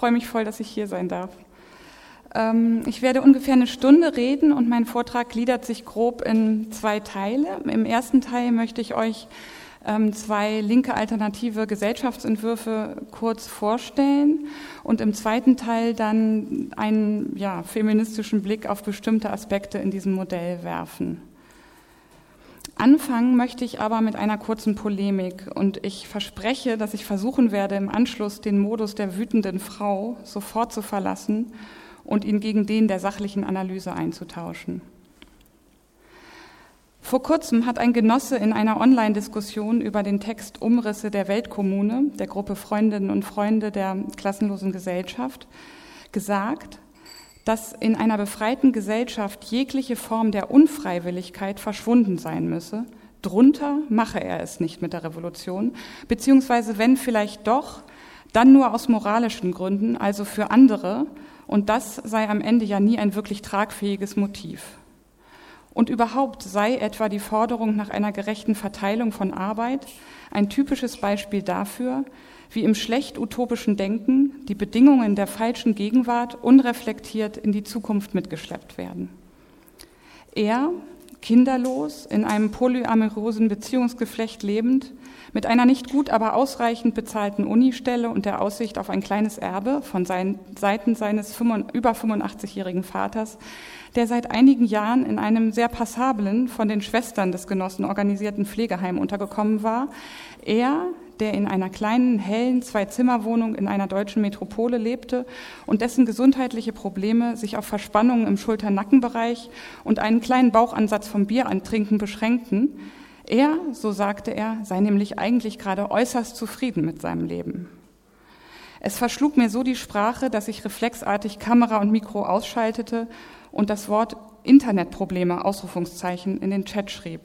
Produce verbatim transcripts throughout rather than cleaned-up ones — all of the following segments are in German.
freue mich voll, dass ich hier sein darf. Ähm, ich werde ungefähr eine Stunde reden und mein Vortrag gliedert sich grob in zwei Teile. Im ersten Teil möchte ich euch ähm, zwei linke alternative Gesellschaftsentwürfe kurz vorstellen und im zweiten Teil dann einen ja, feministischen Blick auf bestimmte Aspekte in diesem Modell werfen. Anfangen möchte ich aber mit einer kurzen Polemik und ich verspreche, dass ich versuchen werde, im Anschluss den Modus der wütenden Frau sofort zu verlassen und ihn gegen den der sachlichen Analyse einzutauschen. Vor kurzem hat ein Genosse in einer Online-Diskussion über den Text Umrisse der Weltkommune, der Gruppe Freundinnen und Freunde der klassenlosen Gesellschaft, gesagt, dass in einer befreiten Gesellschaft jegliche Form der Unfreiwilligkeit verschwunden sein müsse. Drunter mache er es nicht mit der Revolution, beziehungsweise wenn vielleicht doch, dann nur aus moralischen Gründen, also für andere, und das sei am Ende ja nie ein wirklich tragfähiges Motiv. Und überhaupt sei etwa die Forderung nach einer gerechten Verteilung von Arbeit ein typisches Beispiel dafür, wie im schlecht utopischen Denken die Bedingungen der falschen Gegenwart unreflektiert in die Zukunft mitgeschleppt werden. Er, kinderlos, in einem polyamorösen Beziehungsgeflecht lebend, mit einer nicht gut, aber ausreichend bezahlten Unistelle und der Aussicht auf ein kleines Erbe von seinen, Seiten seines über fünfundachtzigjährigen Vaters, der seit einigen Jahren in einem sehr passablen, von den Schwestern des Genossen organisierten Pflegeheim untergekommen war, er, der in einer kleinen, hellen Zwei-Zimmer-Wohnung in einer deutschen Metropole lebte und dessen gesundheitliche Probleme sich auf Verspannungen im Schulter-Nackenbereich und einen kleinen Bauchansatz vom Bierantrinken beschränkten. Er, so sagte er, sei nämlich eigentlich gerade äußerst zufrieden mit seinem Leben. Es verschlug mir so die Sprache, dass ich reflexartig Kamera und Mikro ausschaltete und das Wort Internetprobleme, Ausrufungszeichen, in den Chat schrieb.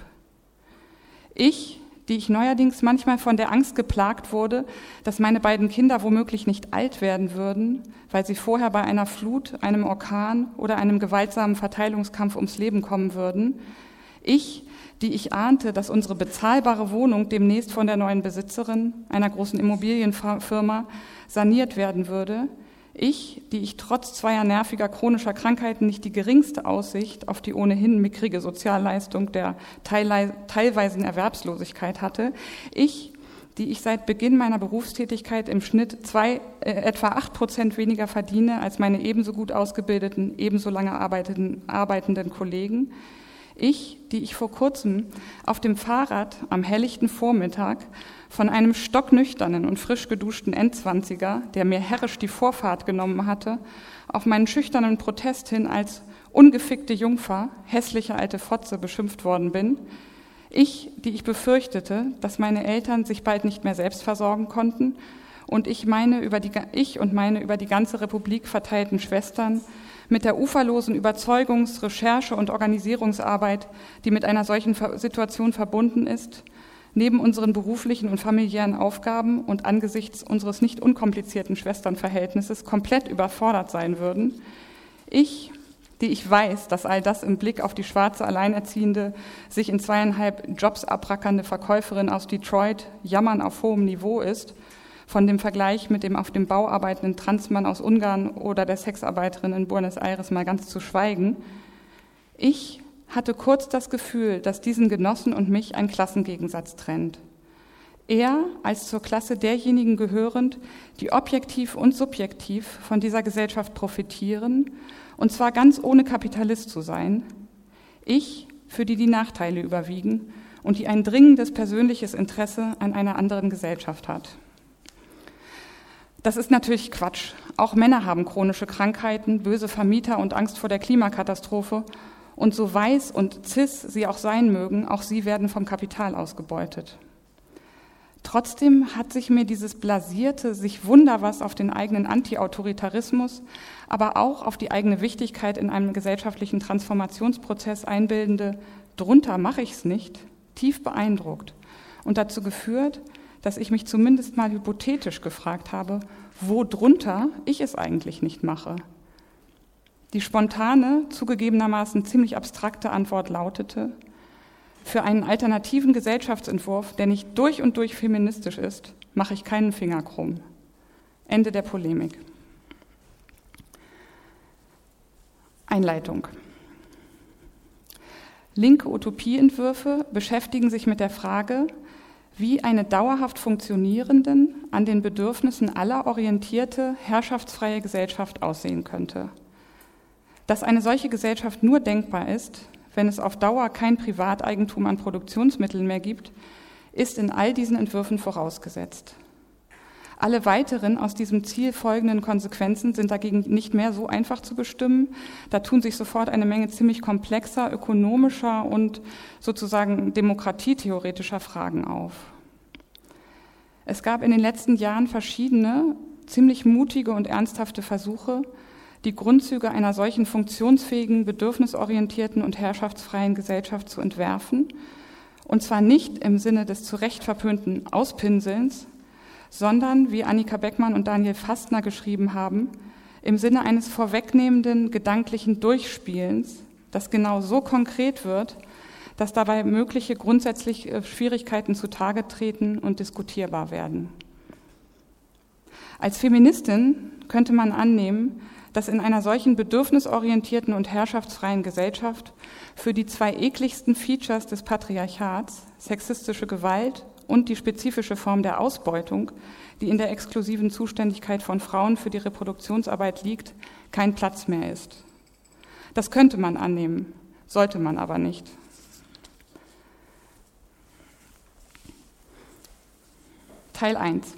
Ich, die ich neuerdings manchmal von der Angst geplagt wurde, dass meine beiden Kinder womöglich nicht alt werden würden, weil sie vorher bei einer Flut, einem Orkan oder einem gewaltsamen Verteilungskampf ums Leben kommen würden. Ich, die ich ahnte, dass unsere bezahlbare Wohnung demnächst von der neuen Besitzerin, einer großen Immobilienfirma, saniert werden würde. Ich, die ich trotz zweier nerviger chronischer Krankheiten nicht die geringste Aussicht auf die ohnehin mickrige Sozialleistung der teilweisen Erwerbslosigkeit hatte. Ich, die ich seit Beginn meiner Berufstätigkeit im Schnitt zwei, äh, etwa acht Prozent weniger verdiene als meine ebenso gut ausgebildeten, ebenso lange arbeitenden, arbeitenden Kollegen. Ich, die ich vor kurzem auf dem Fahrrad am helllichten Vormittag von einem stocknüchternen und frisch geduschten Endzwanziger, der mir herrisch die Vorfahrt genommen hatte, auf meinen schüchternen Protest hin als ungefickte Jungfer, hässliche alte Fotze beschimpft worden bin. Ich, die ich befürchtete, dass meine Eltern sich bald nicht mehr selbst versorgen konnten und ich, meine über die, ich und meine über die ganze Republik verteilten Schwestern mit der uferlosen Überzeugungs-, Recherche- und Organisierungsarbeit, die mit einer solchen Situation verbunden ist, neben unseren beruflichen und familiären Aufgaben und angesichts unseres nicht unkomplizierten Schwesternverhältnisses komplett überfordert sein würden. Ich, die ich weiß, dass all das im Blick auf die schwarze, alleinerziehende, sich in zweieinhalb Jobs abrackernde Verkäuferin aus Detroit Jammern auf hohem Niveau ist, von dem Vergleich mit dem auf dem Bau arbeitenden Transmann aus Ungarn oder der Sexarbeiterin in Buenos Aires mal ganz zu schweigen. Ich hatte kurz das Gefühl, dass diesen Genossen und mich ein Klassengegensatz trennt. Er als zur Klasse derjenigen gehörend, die objektiv und subjektiv von dieser Gesellschaft profitieren, und zwar ganz ohne Kapitalist zu sein. Ich, für die die Nachteile überwiegen und die ein dringendes persönliches Interesse an einer anderen Gesellschaft hat. Das ist natürlich Quatsch. Auch Männer haben chronische Krankheiten, böse Vermieter und Angst vor der Klimakatastrophe. Und so weiß und cis sie auch sein mögen, auch sie werden vom Kapital ausgebeutet. Trotzdem hat sich mir dieses blasierte, sich wunder was auf den eigenen Anti-Autoritarismus, aber auch auf die eigene Wichtigkeit in einem gesellschaftlichen Transformationsprozess einbildende "drunter mache ich's nicht" tief beeindruckt und dazu geführt, dass ich mich zumindest mal hypothetisch gefragt habe, wo drunter ich es eigentlich nicht mache. Die spontane, zugegebenermaßen ziemlich abstrakte Antwort lautete: Für einen alternativen Gesellschaftsentwurf, der nicht durch und durch feministisch ist, mache ich keinen Finger krumm. Ende der Polemik. Einleitung. Linke Utopieentwürfe beschäftigen sich mit der Frage, wie eine dauerhaft funktionierenden, an den Bedürfnissen aller orientierte, herrschaftsfreie Gesellschaft aussehen könnte. Dass eine solche Gesellschaft nur denkbar ist, wenn es auf Dauer kein Privateigentum an Produktionsmitteln mehr gibt, ist in all diesen Entwürfen vorausgesetzt. Alle weiteren aus diesem Ziel folgenden Konsequenzen sind dagegen nicht mehr so einfach zu bestimmen. Da tun sich sofort eine Menge ziemlich komplexer, ökonomischer und sozusagen demokratietheoretischer Fragen auf. Es gab in den letzten Jahren verschiedene, ziemlich mutige und ernsthafte Versuche, die Grundzüge einer solchen funktionsfähigen, bedürfnisorientierten und herrschaftsfreien Gesellschaft zu entwerfen, und zwar nicht im Sinne des zu Recht verpönten Auspinselns, sondern, wie Annika Beckmann und Daniel Fastner geschrieben haben, im Sinne eines vorwegnehmenden gedanklichen Durchspielens, das genau so konkret wird, dass dabei mögliche grundsätzliche Schwierigkeiten zutage treten und diskutierbar werden. Als Feministin könnte man annehmen, dass in einer solchen bedürfnisorientierten und herrschaftsfreien Gesellschaft für die zwei ekligsten Features des Patriarchats, sexistische Gewalt und die spezifische Form der Ausbeutung, die in der exklusiven Zuständigkeit von Frauen für die Reproduktionsarbeit liegt, kein Platz mehr ist. Das könnte man annehmen, sollte man aber nicht. Teil eins.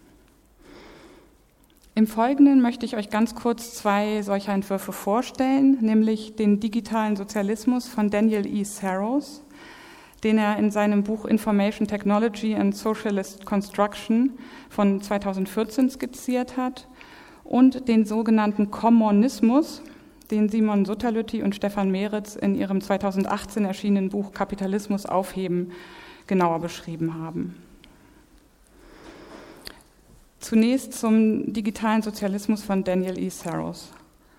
Im Folgenden möchte ich euch ganz kurz zwei solcher Entwürfe vorstellen, nämlich den digitalen Sozialismus von Daniel E. Saros, den er in seinem Buch Information Technology and Socialist Construction von zweitausendvierzehn skizziert hat, und den sogenannten Kommunismus, den Simon Sutterlütti und Stefan Meritz in ihrem zweitausendachtzehn erschienenen Buch Kapitalismus aufheben genauer beschrieben haben. Zunächst zum digitalen Sozialismus von Daniel E. Saros.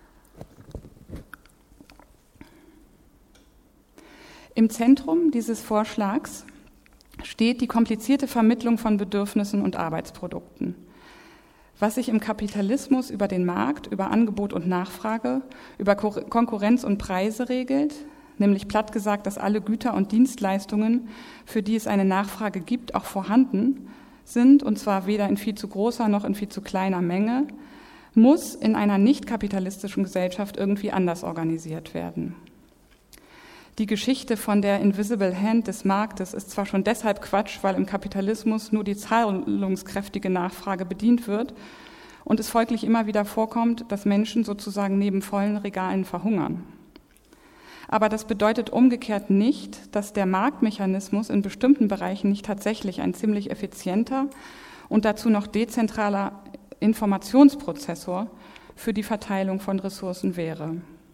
Im Zentrum dieses Vorschlags steht die komplizierte Vermittlung von Bedürfnissen und Arbeitsprodukten. Was sich im Kapitalismus über den Markt, über Angebot und Nachfrage, über Konkurrenz und Preise regelt, nämlich platt gesagt, dass alle Güter und Dienstleistungen, für die es eine Nachfrage gibt, auch vorhanden sind, und zwar weder in viel zu großer noch in viel zu kleiner Menge, muss in einer nicht kapitalistischen Gesellschaft irgendwie anders organisiert werden. Die Geschichte von der Invisible Hand des Marktes ist zwar schon deshalb Quatsch, weil im Kapitalismus nur die zahlungskräftige Nachfrage bedient wird und es folglich immer wieder vorkommt, dass Menschen sozusagen neben vollen Regalen verhungern. Aber das bedeutet umgekehrt nicht, dass der Marktmechanismus in bestimmten Bereichen nicht tatsächlich ein ziemlich effizienter und dazu noch dezentraler Informationsprozessor für die Verteilung von Ressourcen wäre.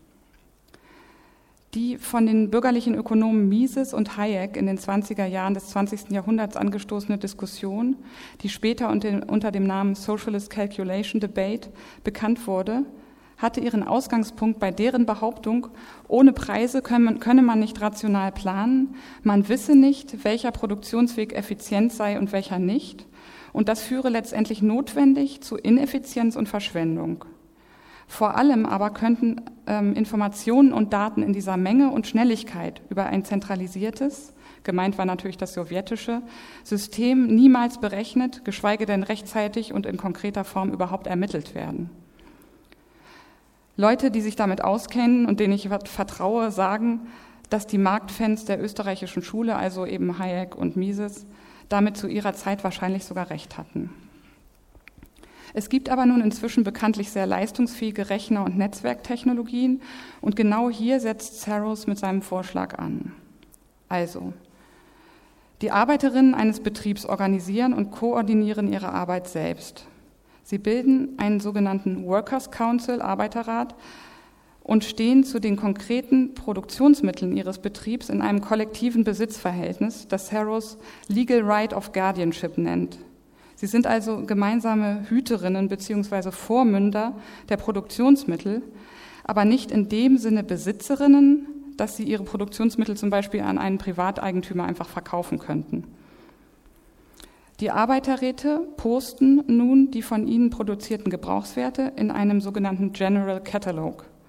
Die von den bürgerlichen Ökonomen Mises und Hayek in den zwanziger Jahren des zwanzigsten Jahrhunderts angestoßene Diskussion, die später unter dem Namen Socialist Calculation Debate bekannt wurde, hatte ihren Ausgangspunkt bei deren Behauptung, ohne Preise könne man nicht rational planen, man wisse nicht, welcher Produktionsweg effizient sei und welcher nicht, und das führe letztendlich notwendig zu Ineffizienz und Verschwendung. Vor allem aber könnten ähm, Informationen und Daten in dieser Menge und Schnelligkeit über ein zentralisiertes, gemeint war natürlich das sowjetische, System niemals berechnet, geschweige denn rechtzeitig und in konkreter Form überhaupt ermittelt werden. Leute, die sich damit auskennen und denen ich vertraue, sagen, dass die Marktfans der österreichischen Schule, also eben Hayek und Mises, damit zu ihrer Zeit wahrscheinlich sogar recht hatten. Es gibt aber nun inzwischen bekanntlich sehr leistungsfähige Rechner- und Netzwerktechnologien und genau hier setzt Saros mit seinem Vorschlag an. Also, die Arbeiterinnen eines Betriebs organisieren und koordinieren ihre Arbeit selbst. Sie bilden einen sogenannten Workers' Council, Arbeiterrat, und stehen zu den konkreten Produktionsmitteln ihres Betriebs in einem kollektiven Besitzverhältnis, das Saros Legal Right of Guardianship nennt. Sie sind also gemeinsame Hüterinnen bzw. Vormünder der Produktionsmittel, aber nicht in dem Sinne Besitzerinnen, dass sie ihre Produktionsmittel zum Beispiel an einen Privateigentümer einfach verkaufen könnten. Die Arbeiterräte posten nun die von ihnen produzierten Gebrauchswerte in einem sogenannten General Catalog.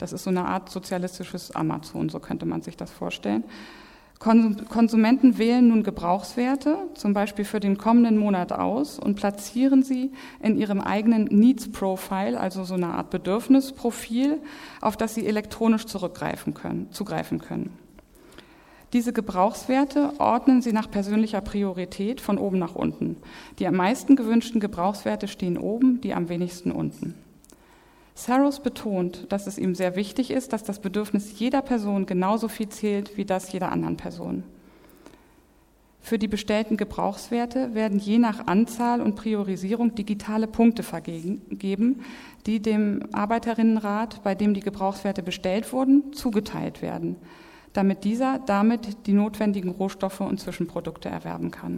Das ist so eine Art sozialistisches Amazon, so könnte man sich das vorstellen. Konsumenten wählen nun Gebrauchswerte, zum Beispiel für den kommenden Monat aus und platzieren sie in ihrem eigenen Needs Profile, also so eine Art Bedürfnisprofil, auf das sie elektronisch zurückgreifen können, zugreifen können. Diese Gebrauchswerte ordnen sie nach persönlicher Priorität von oben nach unten. Die am meisten gewünschten Gebrauchswerte stehen oben, die am wenigsten unten. Saros betont, dass es ihm sehr wichtig ist, dass das Bedürfnis jeder Person genauso viel zählt wie das jeder anderen Person. Für die bestellten Gebrauchswerte werden je nach Anzahl und Priorisierung digitale Punkte vergeben, die dem Arbeiterinnenrat, bei dem die Gebrauchswerte bestellt wurden, zugeteilt werden, damit dieser damit die notwendigen Rohstoffe und Zwischenprodukte erwerben kann.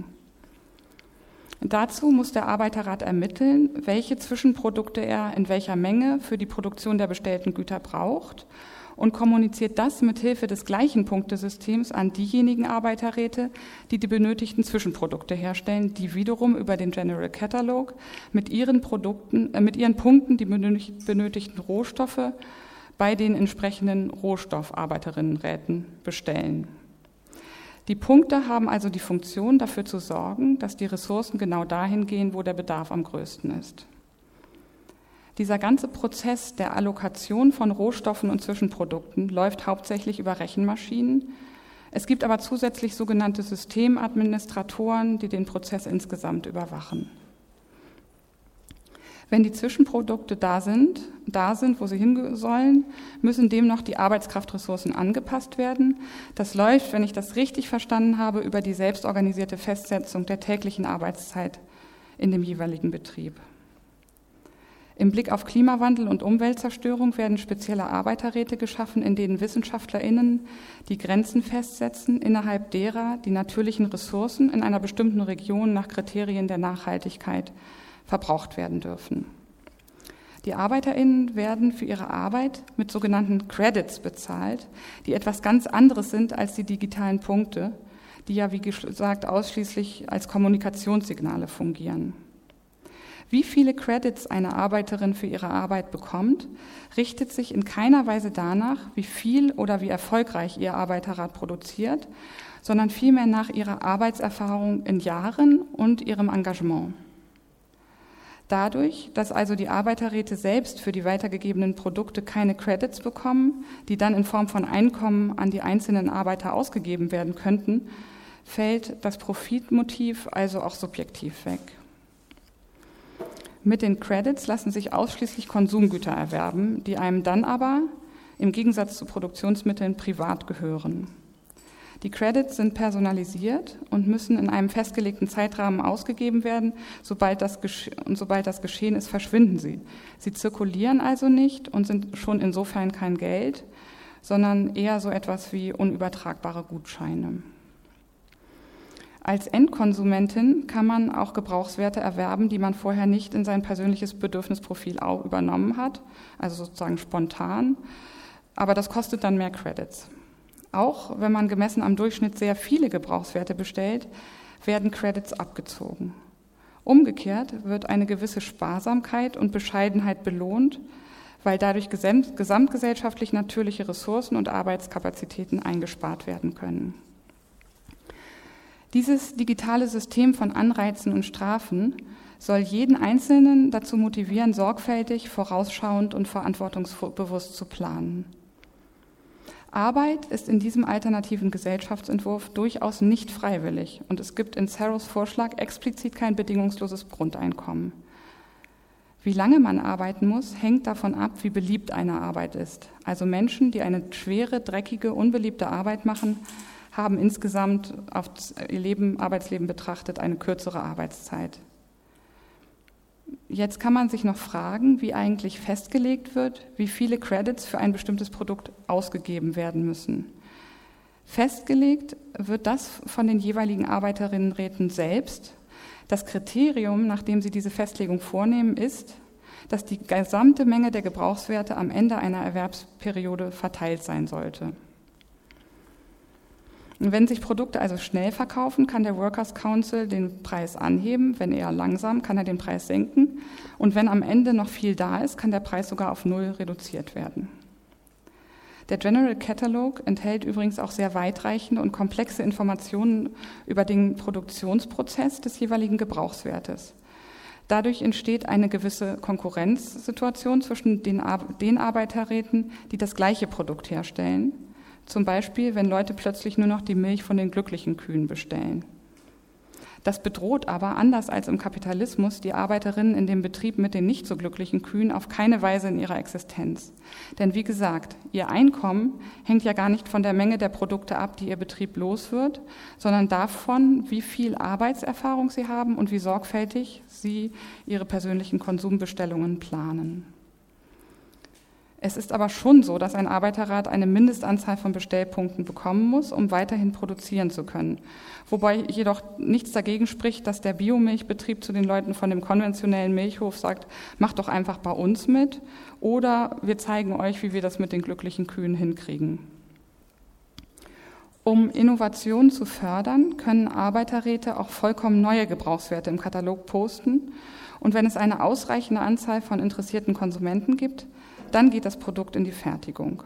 Dazu muss der Arbeiterrat ermitteln, welche Zwischenprodukte er in welcher Menge für die Produktion der bestellten Güter braucht und kommuniziert das mit Hilfe des gleichen Punktesystems an diejenigen Arbeiterräte, die die benötigten Zwischenprodukte herstellen, die wiederum über den General Catalog mit ihren Produkten, äh, mit ihren Punkten die benötigten Rohstoffe bei den entsprechenden Rohstoffarbeiterinnenräten bestellen. Die Punkte haben also die Funktion, dafür zu sorgen, dass die Ressourcen genau dahin gehen, wo der Bedarf am größten ist. Dieser ganze Prozess der Allokation von Rohstoffen und Zwischenprodukten läuft hauptsächlich über Rechenmaschinen. Es gibt aber zusätzlich sogenannte Systemadministratoren, die den Prozess insgesamt überwachen. Wenn die Zwischenprodukte da sind, da sind, wo sie hin sollen, müssen dem noch die Arbeitskraftressourcen angepasst werden. Das läuft, wenn ich das richtig verstanden habe, über die selbstorganisierte Festsetzung der täglichen Arbeitszeit in dem jeweiligen Betrieb. Im Blick auf Klimawandel und Umweltzerstörung werden spezielle Arbeiterräte geschaffen, in denen WissenschaftlerInnen die Grenzen festsetzen, innerhalb derer die natürlichen Ressourcen in einer bestimmten Region nach Kriterien der Nachhaltigkeit verbraucht werden dürfen. Die ArbeiterInnen werden für ihre Arbeit mit sogenannten Credits bezahlt, die etwas ganz anderes sind als die digitalen Punkte, die ja, wie gesagt, ausschließlich als Kommunikationssignale fungieren. Wie viele Credits eine Arbeiterin für ihre Arbeit bekommt, richtet sich in keiner Weise danach, wie viel oder wie erfolgreich ihr Arbeiterrat produziert, sondern vielmehr nach ihrer Arbeitserfahrung in Jahren und ihrem Engagement. Dadurch, dass also die Arbeiterräte selbst für die weitergegebenen Produkte keine Credits bekommen, die dann in Form von Einkommen an die einzelnen Arbeiter ausgegeben werden könnten, fällt das Profitmotiv also auch subjektiv weg. Mit den Credits lassen sich ausschließlich Konsumgüter erwerben, die einem dann aber, im Gegensatz zu Produktionsmitteln, privat gehören. Die Credits sind personalisiert und müssen in einem festgelegten Zeitrahmen ausgegeben werden. Sobald das, und sobald das geschehen ist, verschwinden sie. Sie zirkulieren also nicht und sind schon insofern kein Geld, sondern eher so etwas wie unübertragbare Gutscheine. Als Endkonsumentin kann man auch Gebrauchswerte erwerben, die man vorher nicht in sein persönliches Bedürfnisprofil auch übernommen hat, also sozusagen spontan, aber das kostet dann mehr Credits. Auch wenn man gemessen am Durchschnitt sehr viele Gebrauchswerte bestellt, werden Credits abgezogen. Umgekehrt wird eine gewisse Sparsamkeit und Bescheidenheit belohnt, weil dadurch gesamtgesellschaftlich natürliche Ressourcen und Arbeitskapazitäten eingespart werden können. Dieses digitale System von Anreizen und Strafen soll jeden Einzelnen dazu motivieren, sorgfältig, vorausschauend und verantwortungsbewusst zu planen. Arbeit ist in diesem alternativen Gesellschaftsentwurf durchaus nicht freiwillig und es gibt in Saros Vorschlag explizit kein bedingungsloses Grundeinkommen. Wie lange man arbeiten muss, hängt davon ab, wie beliebt eine Arbeit ist. Also Menschen, die eine schwere, dreckige, unbeliebte Arbeit machen, haben insgesamt auf ihr Leben, Arbeitsleben betrachtet eine kürzere Arbeitszeit. Jetzt kann man sich noch fragen, wie eigentlich festgelegt wird, wie viele Credits für ein bestimmtes Produkt ausgegeben werden müssen. Festgelegt wird das von den jeweiligen Arbeiterinnenräten selbst. Das Kriterium, nach dem sie diese Festlegung vornehmen, ist, dass die gesamte Menge der Gebrauchswerte am Ende einer Erwerbsperiode verteilt sein sollte. Wenn sich Produkte also schnell verkaufen, kann der Workers' Council den Preis anheben. Wenn eher langsam, kann er den Preis senken. Und wenn am Ende noch viel da ist, kann der Preis sogar auf null reduziert werden. Der General Catalog enthält übrigens auch sehr weitreichende und komplexe Informationen über den Produktionsprozess des jeweiligen Gebrauchswertes. Dadurch entsteht eine gewisse Konkurrenzsituation zwischen den, Ar- den Arbeiterräten, die das gleiche Produkt herstellen. Zum Beispiel, wenn Leute plötzlich nur noch die Milch von den glücklichen Kühen bestellen. Das bedroht aber, anders als im Kapitalismus, die Arbeiterinnen in dem Betrieb mit den nicht so glücklichen Kühen auf keine Weise in ihrer Existenz. Denn wie gesagt, ihr Einkommen hängt ja gar nicht von der Menge der Produkte ab, die ihr Betrieb los wird, sondern davon, wie viel Arbeitserfahrung sie haben und wie sorgfältig sie ihre persönlichen Konsumbestellungen planen. Es ist aber schon so, dass ein Arbeiterrat eine Mindestanzahl von Bestellpunkten bekommen muss, um weiterhin produzieren zu können. Wobei jedoch nichts dagegen spricht, dass der Biomilchbetrieb zu den Leuten von dem konventionellen Milchhof sagt, macht doch einfach bei uns mit oder wir zeigen euch, wie wir das mit den glücklichen Kühen hinkriegen. Um Innovation zu fördern, können Arbeiterräte auch vollkommen neue Gebrauchswerte im Katalog posten. Und wenn es eine ausreichende Anzahl von interessierten Konsumenten gibt, dann geht das Produkt in die Fertigung.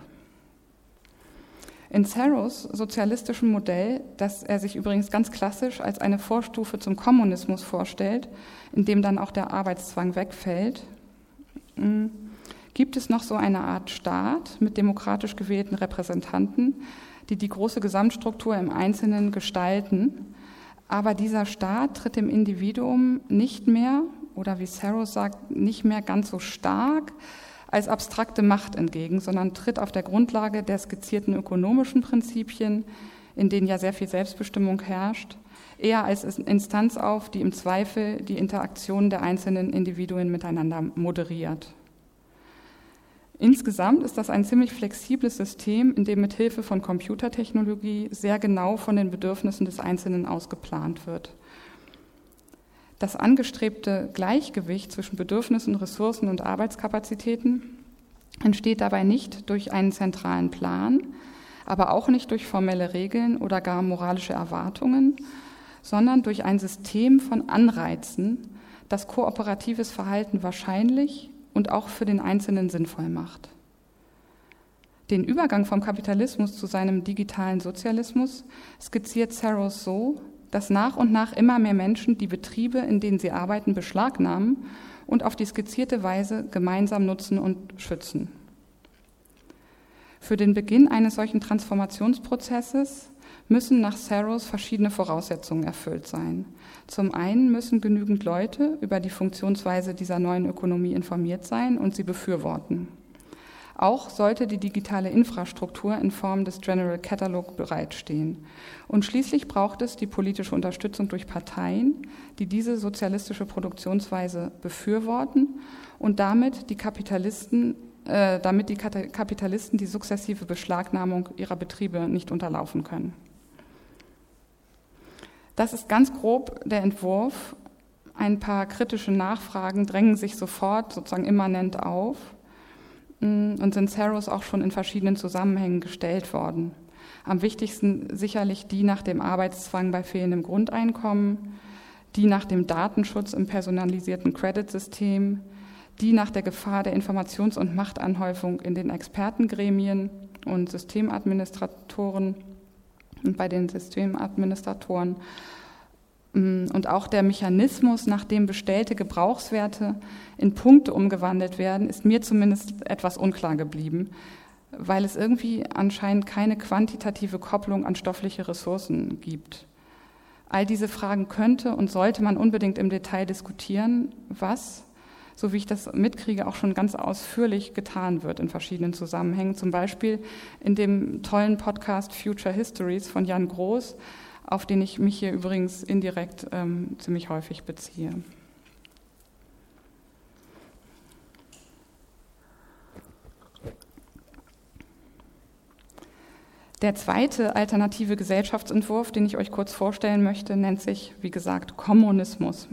In Serros sozialistischem Modell, das er sich übrigens ganz klassisch als eine Vorstufe zum Kommunismus vorstellt, in dem dann auch der Arbeitszwang wegfällt, gibt es noch so eine Art Staat mit demokratisch gewählten Repräsentanten, die die große Gesamtstruktur im Einzelnen gestalten. Aber dieser Staat tritt dem Individuum nicht mehr, oder wie Serros sagt, nicht mehr ganz so stark als abstrakte Macht entgegen, sondern tritt auf der Grundlage der skizzierten ökonomischen Prinzipien, in denen ja sehr viel Selbstbestimmung herrscht, eher als Instanz auf, die im Zweifel die Interaktion der einzelnen Individuen miteinander moderiert. Insgesamt ist das ein ziemlich flexibles System, in dem mit Hilfe von Computertechnologie sehr genau von den Bedürfnissen des Einzelnen aus geplant wird. Das angestrebte Gleichgewicht zwischen Bedürfnissen, Ressourcen und Arbeitskapazitäten entsteht dabei nicht durch einen zentralen Plan, aber auch nicht durch formelle Regeln oder gar moralische Erwartungen, sondern durch ein System von Anreizen, das kooperatives Verhalten wahrscheinlich und auch für den Einzelnen sinnvoll macht. Den Übergang vom Kapitalismus zu seinem digitalen Sozialismus skizziert Serros so, dass nach und nach immer mehr Menschen die Betriebe, in denen sie arbeiten, beschlagnahmen und auf die skizzierte Weise gemeinsam nutzen und schützen. Für den Beginn eines solchen Transformationsprozesses müssen nach Serros verschiedene Voraussetzungen erfüllt sein. Zum einen müssen genügend Leute über die Funktionsweise dieser neuen Ökonomie informiert sein und sie befürworten. Auch sollte die digitale Infrastruktur in Form des General Catalog bereitstehen. Und schließlich braucht es die politische Unterstützung durch Parteien, die diese sozialistische Produktionsweise befürworten und damit die Kapitalisten, äh, damit die Kapitalisten die sukzessive Beschlagnahmung ihrer Betriebe nicht unterlaufen können. Das ist ganz grob der Entwurf. Ein paar kritische Nachfragen drängen sich sofort sozusagen immanent auf und sind Serros auch schon in verschiedenen Zusammenhängen gestellt worden. Am wichtigsten sicherlich die nach dem Arbeitszwang bei fehlendem Grundeinkommen, die nach dem Datenschutz im personalisierten Credit-System, die nach der Gefahr der Informations- und Machtanhäufung in den Expertengremien und Systemadministratoren und bei den Systemadministratoren und auch der Mechanismus, nach dem bestellte Gebrauchswerte in Punkte umgewandelt werden, ist mir zumindest etwas unklar geblieben, weil es irgendwie anscheinend keine quantitative Kopplung an stoffliche Ressourcen gibt. All diese Fragen könnte und sollte man unbedingt im Detail diskutieren, was, so wie ich das mitkriege, auch schon ganz ausführlich getan wird in verschiedenen Zusammenhängen, zum Beispiel in dem tollen Podcast Future Histories von Jan Groß, auf den ich mich hier übrigens indirekt ähm, ziemlich häufig beziehe. Der zweite alternative Gesellschaftsentwurf, den ich euch kurz vorstellen möchte, nennt sich, wie gesagt, Kommunismus.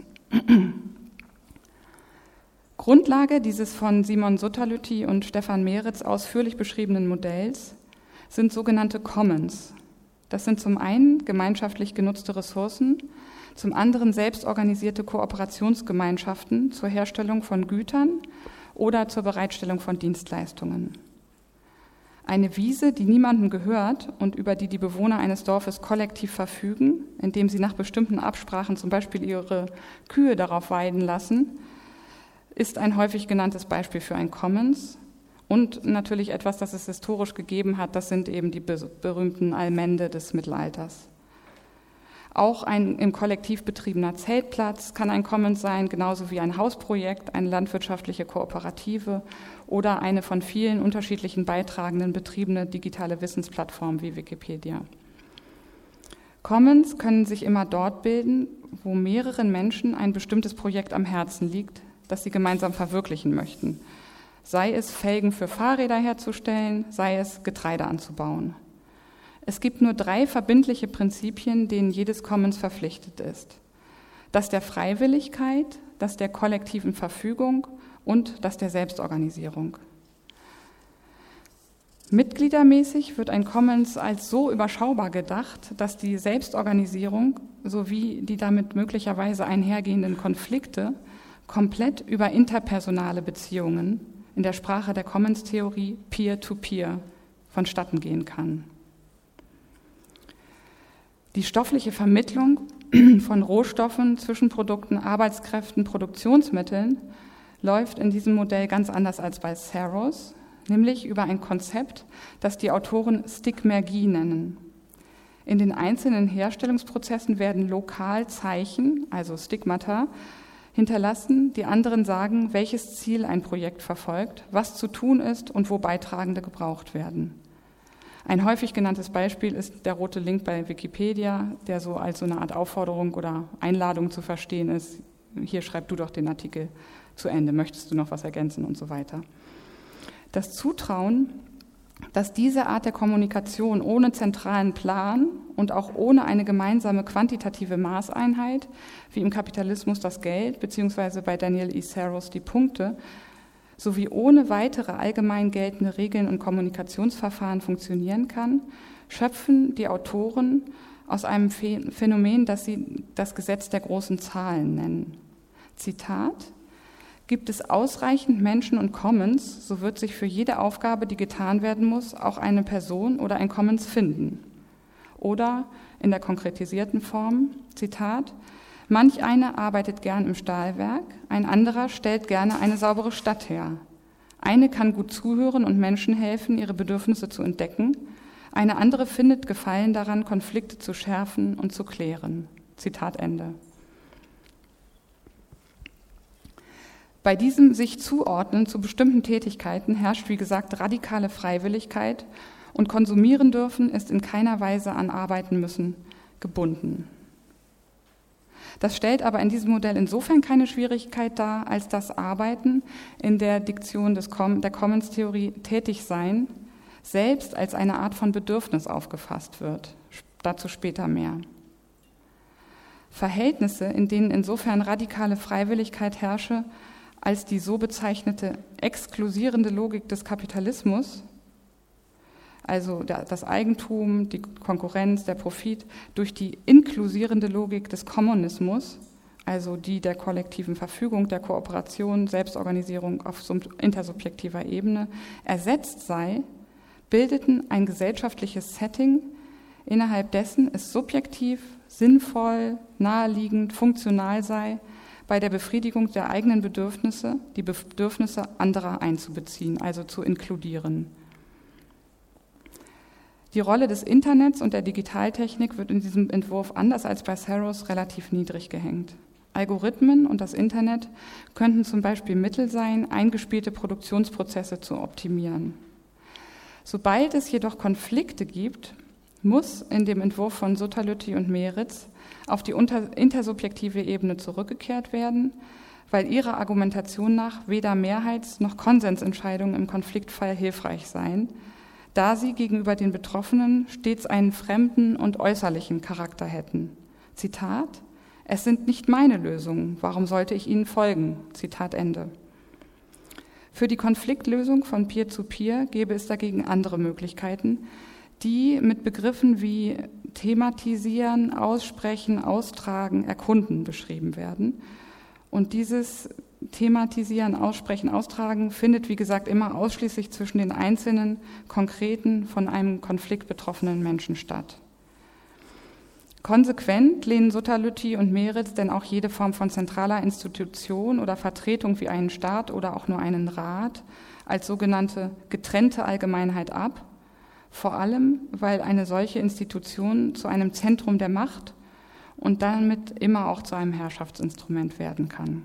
Grundlage dieses von Simon Sutterlütti und Stefan Meritz ausführlich beschriebenen Modells sind sogenannte Commons. Das sind zum einen gemeinschaftlich genutzte Ressourcen, zum anderen selbstorganisierte Kooperationsgemeinschaften zur Herstellung von Gütern oder zur Bereitstellung von Dienstleistungen. Eine Wiese, die niemandem gehört und über die die Bewohner eines Dorfes kollektiv verfügen, indem sie nach bestimmten Absprachen zum Beispiel ihre Kühe darauf weiden lassen, ist ein häufig genanntes Beispiel für ein Commons. Und natürlich etwas, das es historisch gegeben hat, das sind eben die berühmten Allmende des Mittelalters. Auch ein im Kollektiv betriebener Zeltplatz kann ein Commons sein, genauso wie ein Hausprojekt, eine landwirtschaftliche Kooperative oder eine von vielen unterschiedlichen Beitragenden betriebene digitale Wissensplattform wie Wikipedia. Commons können sich immer dort bilden, wo mehreren Menschen ein bestimmtes Projekt am Herzen liegt, das sie gemeinsam verwirklichen möchten. Sei es Felgen für Fahrräder herzustellen, sei es Getreide anzubauen. Es gibt nur drei verbindliche Prinzipien, denen jedes Commons verpflichtet ist. Das der Freiwilligkeit, das der kollektiven Verfügung und das der Selbstorganisierung. Mitgliedermäßig wird ein Commons als so überschaubar gedacht, dass die Selbstorganisierung sowie die damit möglicherweise einhergehenden Konflikte komplett über interpersonale Beziehungen, in der Sprache der Commons-Theorie Peer-to-Peer, vonstatten gehen kann. Die stoffliche Vermittlung von Rohstoffen, Zwischenprodukten, Arbeitskräften, Produktionsmitteln läuft in diesem Modell ganz anders als bei Saros, nämlich über ein Konzept, das die Autoren Stigmergie nennen. In den einzelnen Herstellungsprozessen werden lokal Zeichen, also Stigmata, hinterlassen, die anderen sagen, welches Ziel ein Projekt verfolgt, was zu tun ist und wo Beitragende gebraucht werden. Ein häufig genanntes Beispiel ist der rote Link bei Wikipedia, der so als so eine Art Aufforderung oder Einladung zu verstehen ist. Hier schreib du doch den Artikel zu Ende, möchtest du noch was ergänzen und so weiter. Das Zutrauen, dass diese Art der Kommunikation ohne zentralen Plan und auch ohne eine gemeinsame quantitative Maßeinheit, wie im Kapitalismus das Geld, beziehungsweise bei Daniel E. Saros die Punkte, sowie ohne weitere allgemein geltende Regeln und Kommunikationsverfahren funktionieren kann, schöpfen die Autoren aus einem Phänomen, das sie das Gesetz der großen Zahlen nennen. Zitat: Gibt es ausreichend Menschen und Commons, so wird sich für jede Aufgabe, die getan werden muss, auch eine Person oder ein Commons finden. Oder in der konkretisierten Form, Zitat: Manch einer arbeitet gern im Stahlwerk, ein anderer stellt gerne eine saubere Stadt her. Eine kann gut zuhören und Menschen helfen, ihre Bedürfnisse zu entdecken. Eine andere findet Gefallen daran, Konflikte zu schärfen und zu klären. Zitat Ende. Bei diesem sich zuordnen zu bestimmten Tätigkeiten herrscht, wie gesagt, radikale Freiwilligkeit und konsumieren dürfen ist in keiner Weise an arbeiten müssen gebunden. Das stellt aber in diesem Modell insofern keine Schwierigkeit dar, als das Arbeiten in der Diktion des Com- der Commons-Theorie tätig sein selbst als eine Art von Bedürfnis aufgefasst wird. Dazu später mehr. Verhältnisse, in denen insofern radikale Freiwilligkeit herrsche, als die so bezeichnete exklusierende Logik des Kapitalismus, also das Eigentum, die Konkurrenz, der Profit, durch die inklusierende Logik des Kommunismus, also die der kollektiven Verfügung, der Kooperation, Selbstorganisierung auf intersubjektiver Ebene, ersetzt sei, bildeten ein gesellschaftliches Setting, innerhalb dessen es subjektiv, sinnvoll, naheliegend, funktional sei, bei der Befriedigung der eigenen Bedürfnisse die Bedürfnisse anderer einzubeziehen, also zu inkludieren. Die Rolle des Internets und der Digitaltechnik wird in diesem Entwurf anders als bei Saros relativ niedrig gehängt. Algorithmen und das Internet könnten zum Beispiel Mittel sein, eingespielte Produktionsprozesse zu optimieren. Sobald es jedoch Konflikte gibt, muss in dem Entwurf von Sutterlütti und Meritz auf die intersubjektive Ebene zurückgekehrt werden, weil ihrer Argumentation nach weder Mehrheits- noch Konsensentscheidungen im Konfliktfall hilfreich seien, da sie gegenüber den Betroffenen stets einen fremden und äußerlichen Charakter hätten. Zitat: Es sind nicht meine Lösungen, warum sollte ich ihnen folgen? Zitat Ende. Für die Konfliktlösung von Peer-to-Peer gäbe es dagegen andere Möglichkeiten, die mit Begriffen wie thematisieren, aussprechen, austragen, erkunden beschrieben werden. Und dieses thematisieren, aussprechen, austragen, findet, wie gesagt, immer ausschließlich zwischen den einzelnen, konkreten, von einem Konflikt betroffenen Menschen statt. Konsequent lehnen Sutherlütti und Meritz denn auch jede Form von zentraler Institution oder Vertretung wie einen Staat oder auch nur einen Rat als sogenannte getrennte Allgemeinheit ab, vor allem, weil eine solche Institution zu einem Zentrum der Macht und damit immer auch zu einem Herrschaftsinstrument werden kann.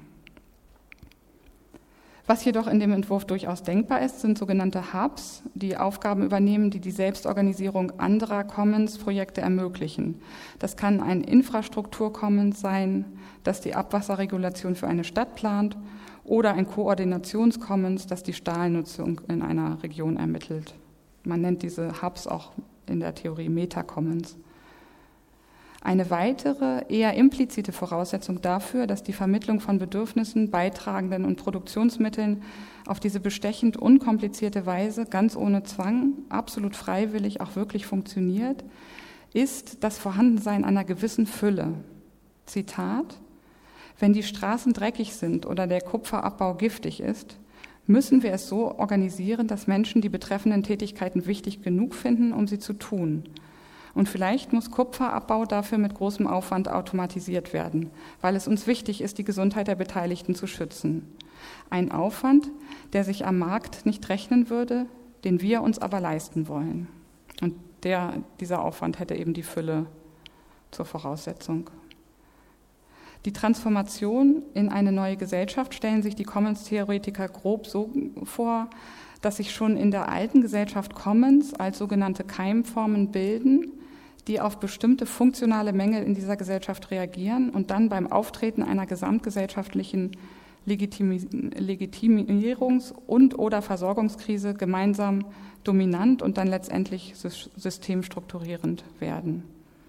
Was jedoch in dem Entwurf durchaus denkbar ist, sind sogenannte Hubs, die Aufgaben übernehmen, die die Selbstorganisierung anderer Commons-Projekte ermöglichen. Das kann ein Infrastruktur-Commons sein, das die Abwasserregulation für eine Stadt plant, oder ein Koordinations-Commons, das die Stahlnutzung in einer Region ermittelt. Man nennt diese Hubs auch in der Theorie Meta-Commons. Eine weitere, eher implizite Voraussetzung dafür, dass die Vermittlung von Bedürfnissen, Beitragenden und Produktionsmitteln auf diese bestechend unkomplizierte Weise, ganz ohne Zwang, absolut freiwillig auch wirklich funktioniert, ist das Vorhandensein einer gewissen Fülle. Zitat: Wenn die Straßen dreckig sind oder der Kupferabbau giftig ist, müssen wir es so organisieren, dass Menschen die betreffenden Tätigkeiten wichtig genug finden, um sie zu tun. Und vielleicht muss Kupferabbau dafür mit großem Aufwand automatisiert werden, weil es uns wichtig ist, die Gesundheit der Beteiligten zu schützen. Ein Aufwand, der sich am Markt nicht rechnen würde, den wir uns aber leisten wollen. Und der, dieser Aufwand hätte eben die Fülle zur Voraussetzung. Die Transformation in eine neue Gesellschaft stellen sich die Commons-Theoretiker grob so vor, dass sich schon in der alten Gesellschaft Commons als sogenannte Keimformen bilden, die auf bestimmte funktionale Mängel in dieser Gesellschaft reagieren und dann beim Auftreten einer gesamtgesellschaftlichen Legitimierungs- und oder Versorgungskrise gemeinsam dominant und dann letztendlich systemstrukturierend werden.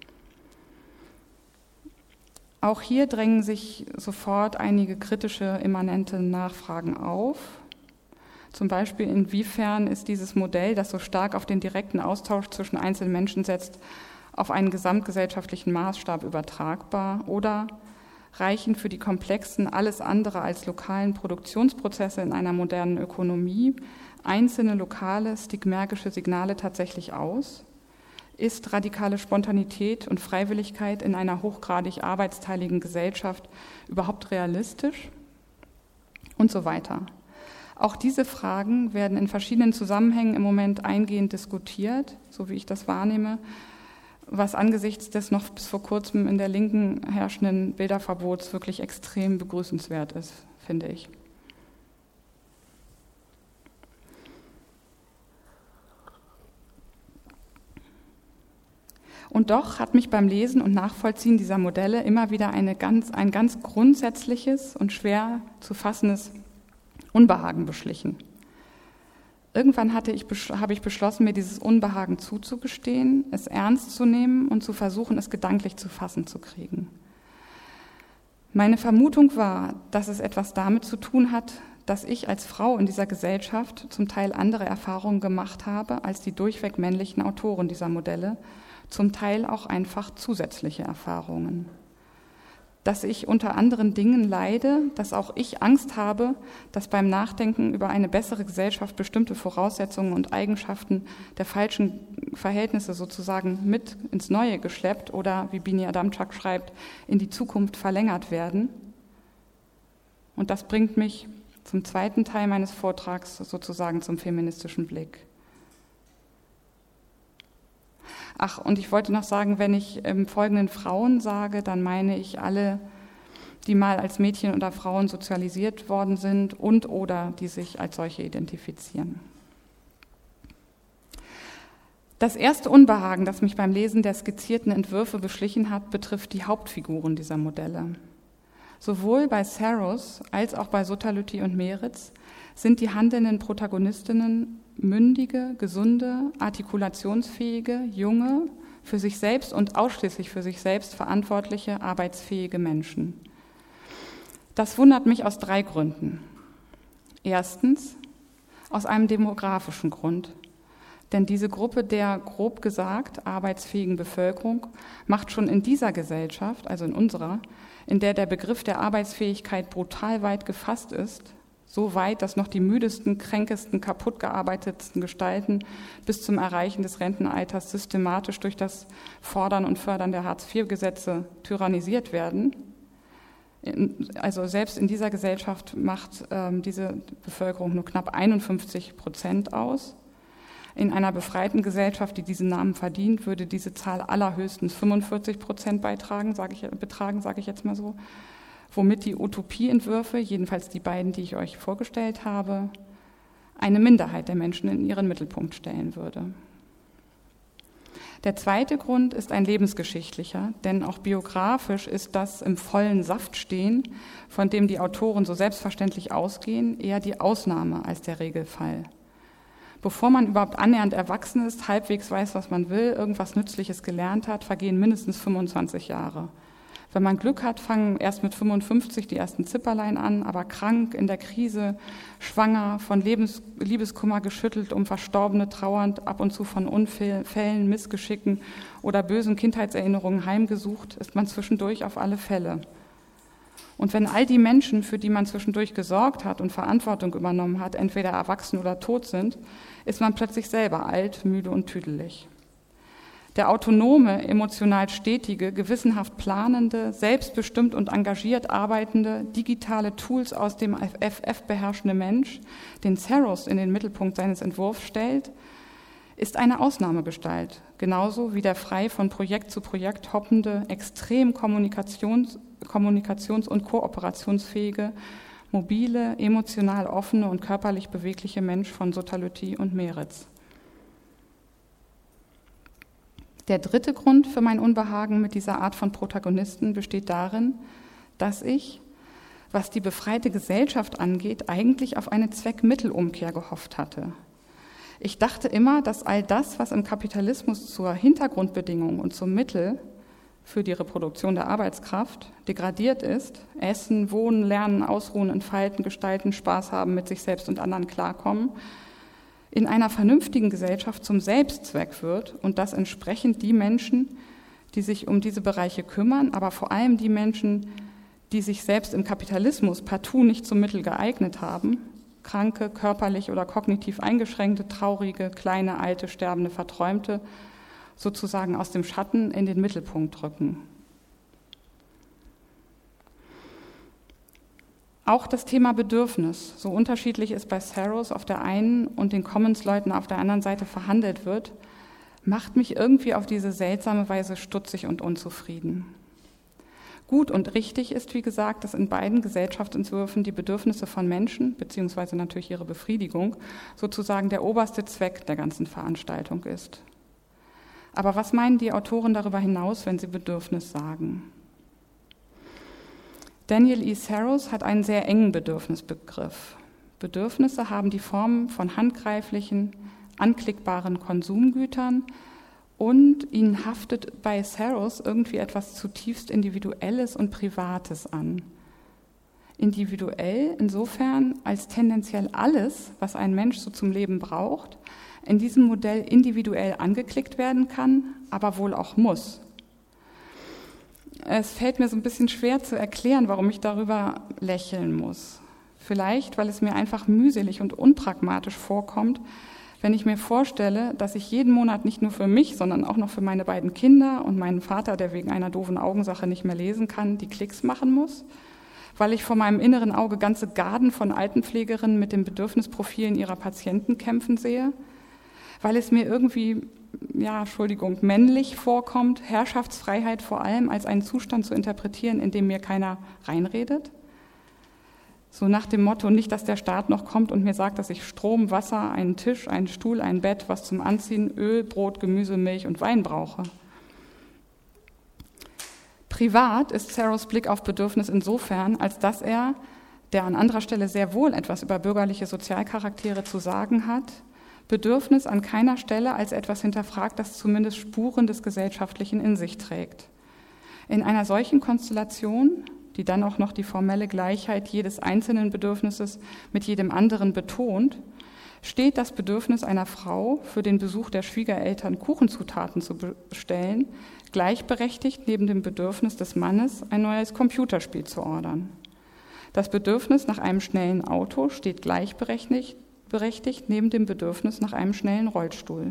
Auch hier drängen sich sofort einige kritische, immanente Nachfragen auf. Zum Beispiel, inwiefern ist dieses Modell, das so stark auf den direkten Austausch zwischen einzelnen Menschen setzt, auf einen gesamtgesellschaftlichen Maßstab übertragbar oder reichen für die komplexen, alles andere als lokalen Produktionsprozesse in einer modernen Ökonomie einzelne lokale, stigmergische Signale tatsächlich aus? Ist radikale Spontanität und Freiwilligkeit in einer hochgradig arbeitsteiligen Gesellschaft überhaupt realistisch? Und so weiter. Auch diese Fragen werden in verschiedenen Zusammenhängen im Moment eingehend diskutiert, so wie ich das wahrnehme, was angesichts des noch bis vor kurzem in der Linken herrschenden Bilderverbots wirklich extrem begrüßenswert ist, finde ich. Und doch hat mich beim Lesen und Nachvollziehen dieser Modelle immer wieder eine ganz, ein ganz grundsätzliches und schwer zu fassendes Unbehagen beschlichen. Irgendwann hatte ich, habe ich beschlossen, mir dieses Unbehagen zuzugestehen, es ernst zu nehmen und zu versuchen, es gedanklich zu fassen zu kriegen. Meine Vermutung war, dass es etwas damit zu tun hat, dass ich als Frau in dieser Gesellschaft zum Teil andere Erfahrungen gemacht habe als die durchweg männlichen Autoren dieser Modelle, zum Teil auch einfach zusätzliche Erfahrungen. Dass ich unter anderen Dingen leide, dass auch ich Angst habe, dass beim Nachdenken über eine bessere Gesellschaft bestimmte Voraussetzungen und Eigenschaften der falschen Verhältnisse sozusagen mit ins Neue geschleppt oder, wie Bini Adamczak schreibt, in die Zukunft verlängert werden. Und das bringt mich zum zweiten Teil meines Vortrags sozusagen zum feministischen Blick. Ach, und ich wollte noch sagen, wenn ich im Folgenden Frauen sage, dann meine ich alle, die mal als Mädchen oder Frauen sozialisiert worden sind und oder die sich als solche identifizieren. Das erste Unbehagen, das mich beim Lesen der skizzierten Entwürfe beschlichen hat, betrifft die Hauptfiguren dieser Modelle. Sowohl bei Saros als auch bei Sutherlütti und Meritz sind die handelnden Protagonistinnen mündige, gesunde, artikulationsfähige, junge, für sich selbst und ausschließlich für sich selbst verantwortliche, arbeitsfähige Menschen. Das wundert mich aus drei Gründen. Erstens, aus einem demografischen Grund. Denn diese Gruppe der, grob gesagt, arbeitsfähigen Bevölkerung macht schon in dieser Gesellschaft, also in unserer, in der der Begriff der Arbeitsfähigkeit brutal weit gefasst ist, so weit, dass noch die müdesten, kränkesten, kaputt gearbeitetsten Gestalten bis zum Erreichen des Rentenalters systematisch durch das Fordern und Fördern der Hartz vier Gesetze tyrannisiert werden. Also selbst in dieser Gesellschaft macht ähm, diese Bevölkerung nur knapp einundfünfzig Prozent aus. In einer befreiten Gesellschaft, die diesen Namen verdient, würde diese Zahl allerhöchstens fünfundvierzig Prozent beitragen, sage ich, betragen, sage ich jetzt mal so. Womit die Utopieentwürfe, jedenfalls die beiden, die ich euch vorgestellt habe, eine Minderheit der Menschen in ihren Mittelpunkt stellen würde. Der zweite Grund ist ein lebensgeschichtlicher, denn auch biografisch ist das im vollen Saft stehen, von dem die Autoren so selbstverständlich ausgehen, eher die Ausnahme als der Regelfall. Bevor man überhaupt annähernd erwachsen ist, halbwegs weiß, was man will, irgendwas Nützliches gelernt hat, vergehen mindestens fünfundzwanzig Jahre. Wenn man Glück hat, fangen erst mit fünfundfünfzig die ersten Zipperlein an, aber krank, in der Krise, schwanger, von Lebens- Liebeskummer geschüttelt, um Verstorbene trauernd, ab und zu von Unfällen, Missgeschicken oder bösen Kindheitserinnerungen heimgesucht, ist man zwischendurch auf alle Fälle. Und wenn all die Menschen, für die man zwischendurch gesorgt hat und Verantwortung übernommen hat, entweder erwachsen oder tot sind, ist man plötzlich selber alt, müde und tüdelig. Der autonome, emotional stetige, gewissenhaft planende, selbstbestimmt und engagiert arbeitende, digitale Tools aus dem F F beherrschende Mensch, den Saros in den Mittelpunkt seines Entwurfs stellt, ist eine Ausnahmegestalt, genauso wie der frei von Projekt zu Projekt hoppende, extrem kommunikations-, kommunikations- und kooperationsfähige, mobile, emotional offene und körperlich bewegliche Mensch von Sotalütti und Meretz. Der dritte Grund für mein Unbehagen mit dieser Art von Protagonisten besteht darin, dass ich, was die befreite Gesellschaft angeht, eigentlich auf eine Zweck-Mittel-Umkehr gehofft hatte. Ich dachte immer, dass all das, was im Kapitalismus zur Hintergrundbedingung und zum Mittel für die Reproduktion der Arbeitskraft degradiert ist, Essen, Wohnen, Lernen, Ausruhen, Entfalten, Gestalten, Spaß haben, mit sich selbst und anderen klarkommen, in einer vernünftigen Gesellschaft zum Selbstzweck wird und dass entsprechend die Menschen, die sich um diese Bereiche kümmern, aber vor allem die Menschen, die sich selbst im Kapitalismus partout nicht zum Mittel geeignet haben, kranke, körperlich oder kognitiv eingeschränkte, traurige, kleine, alte, sterbende, verträumte, sozusagen aus dem Schatten in den Mittelpunkt rücken. Auch das Thema Bedürfnis, so unterschiedlich es bei Saros auf der einen und den Commons-Leuten auf der anderen Seite verhandelt wird, macht mich irgendwie auf diese seltsame Weise stutzig und unzufrieden. Gut und richtig ist, wie gesagt, dass in beiden Gesellschaftsentwürfen die Bedürfnisse von Menschen, beziehungsweise natürlich ihre Befriedigung, sozusagen der oberste Zweck der ganzen Veranstaltung ist. Aber was meinen die Autoren darüber hinaus, wenn sie Bedürfnis sagen? Daniel E. Saros hat einen sehr engen Bedürfnisbegriff. Bedürfnisse haben die Form von handgreiflichen, anklickbaren Konsumgütern und ihnen haftet bei Saros irgendwie etwas zutiefst Individuelles und Privates an. Individuell insofern, als tendenziell alles, was ein Mensch so zum Leben braucht, in diesem Modell individuell angeklickt werden kann, aber wohl auch muss. Es fällt mir so ein bisschen schwer zu erklären, warum ich darüber lächeln muss. Vielleicht, weil es mir einfach mühselig und unpragmatisch vorkommt, wenn ich mir vorstelle, dass ich jeden Monat nicht nur für mich, sondern auch noch für meine beiden Kinder und meinen Vater, der wegen einer doofen Augensache nicht mehr lesen kann, die Klicks machen muss, weil ich vor meinem inneren Auge ganze Garden von Altenpflegerinnen mit den Bedürfnisprofilen ihrer Patienten kämpfen sehe, weil es mir irgendwie, ja, Entschuldigung, männlich vorkommt, Herrschaftsfreiheit vor allem als einen Zustand zu interpretieren, in dem mir keiner reinredet. So nach dem Motto, nicht, dass der Staat noch kommt und mir sagt, dass ich Strom, Wasser, einen Tisch, einen Stuhl, ein Bett, was zum Anziehen, Öl, Brot, Gemüse, Milch und Wein brauche. Privat ist Saros Blick auf Bedürfnis insofern, als dass er, der an anderer Stelle sehr wohl etwas über bürgerliche Sozialcharaktere zu sagen hat, Bedürfnis an keiner Stelle als etwas hinterfragt, das zumindest Spuren des Gesellschaftlichen in sich trägt. In einer solchen Konstellation, die dann auch noch die formelle Gleichheit jedes einzelnen Bedürfnisses mit jedem anderen betont, steht das Bedürfnis einer Frau, für den Besuch der Schwiegereltern Kuchenzutaten zu bestellen, gleichberechtigt neben dem Bedürfnis des Mannes, ein neues Computerspiel zu ordern. Das Bedürfnis nach einem schnellen Auto steht gleichberechtigt berechtigt neben dem Bedürfnis nach einem schnellen Rollstuhl.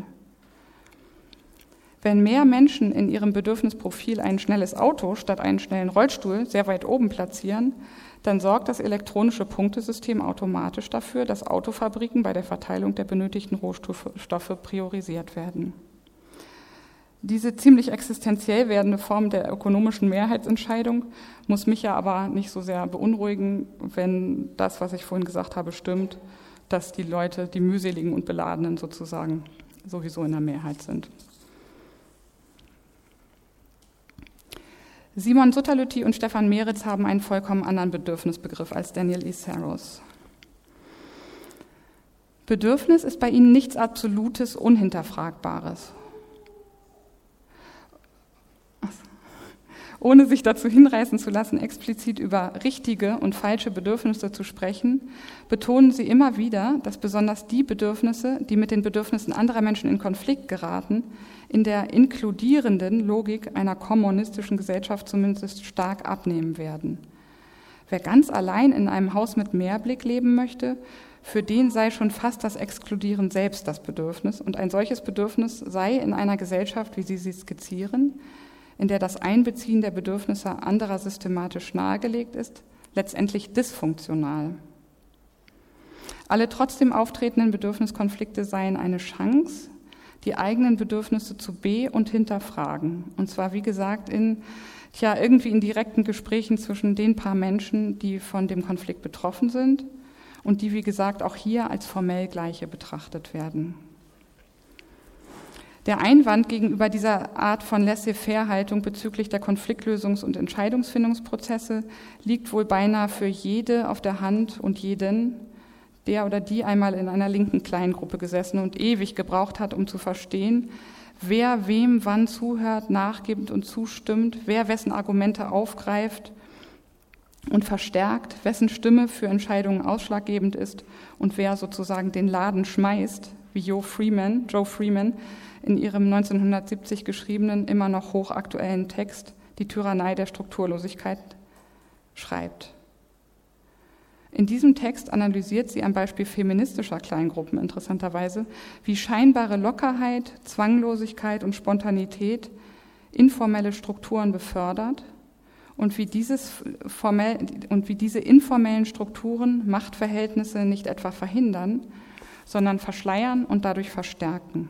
Wenn mehr Menschen in ihrem Bedürfnisprofil ein schnelles Auto statt einen schnellen Rollstuhl sehr weit oben platzieren, dann sorgt das elektronische Punktesystem automatisch dafür, dass Autofabriken bei der Verteilung der benötigten Rohstoffe priorisiert werden. Diese ziemlich existenziell werdende Form der ökonomischen Mehrheitsentscheidung muss mich ja aber nicht so sehr beunruhigen, wenn das, was ich vorhin gesagt habe, stimmt, dass die Leute, die mühseligen und Beladenen sozusagen sowieso in der Mehrheit sind. Simon Sutterlütti und Stefan Meritz haben einen vollkommen anderen Bedürfnisbegriff als Daniel E. Saros. Bedürfnis ist bei ihnen nichts Absolutes, Unhinterfragbares. Ohne sich dazu hinreißen zu lassen, explizit über richtige und falsche Bedürfnisse zu sprechen, betonen sie immer wieder, dass besonders die Bedürfnisse, die mit den Bedürfnissen anderer Menschen in Konflikt geraten, in der inkludierenden Logik einer kommunistischen Gesellschaft zumindest stark abnehmen werden. Wer ganz allein in einem Haus mit Mehrblick leben möchte, für den sei schon fast das Exkludieren selbst das Bedürfnis, und ein solches Bedürfnis sei in einer Gesellschaft, wie sie sie skizzieren, in der das Einbeziehen der Bedürfnisse anderer systematisch nahegelegt ist, letztendlich dysfunktional. Alle trotzdem auftretenden Bedürfniskonflikte seien eine Chance, die eigenen Bedürfnisse zu be- und hinterfragen. Und zwar, wie gesagt, in, tja, irgendwie in direkten Gesprächen zwischen den paar Menschen, die von dem Konflikt betroffen sind und die, wie gesagt, auch hier als formell Gleiche betrachtet werden. Der Einwand gegenüber dieser Art von Laissez-faire-Haltung bezüglich der Konfliktlösungs- und Entscheidungsfindungsprozesse liegt wohl beinahe für jede auf der Hand und jeden, der oder die einmal in einer linken Kleingruppe gesessen und ewig gebraucht hat, um zu verstehen, wer wem wann zuhört, nachgibt und zustimmt, wer wessen Argumente aufgreift und verstärkt, wessen Stimme für Entscheidungen ausschlaggebend ist und wer sozusagen den Laden schmeißt, wie Joe Freeman, Joe Freeman in ihrem neunzehnhundertsiebzig geschriebenen, immer noch hochaktuellen Text Die Tyrannei der Strukturlosigkeit schreibt. In diesem Text analysiert sie am Beispiel feministischer Kleingruppen interessanterweise, wie scheinbare Lockerheit, Zwanglosigkeit und Spontanität informelle Strukturen befördert und wie, dieses formell, und wie diese informellen Strukturen Machtverhältnisse nicht etwa verhindern, sondern verschleiern und dadurch verstärken.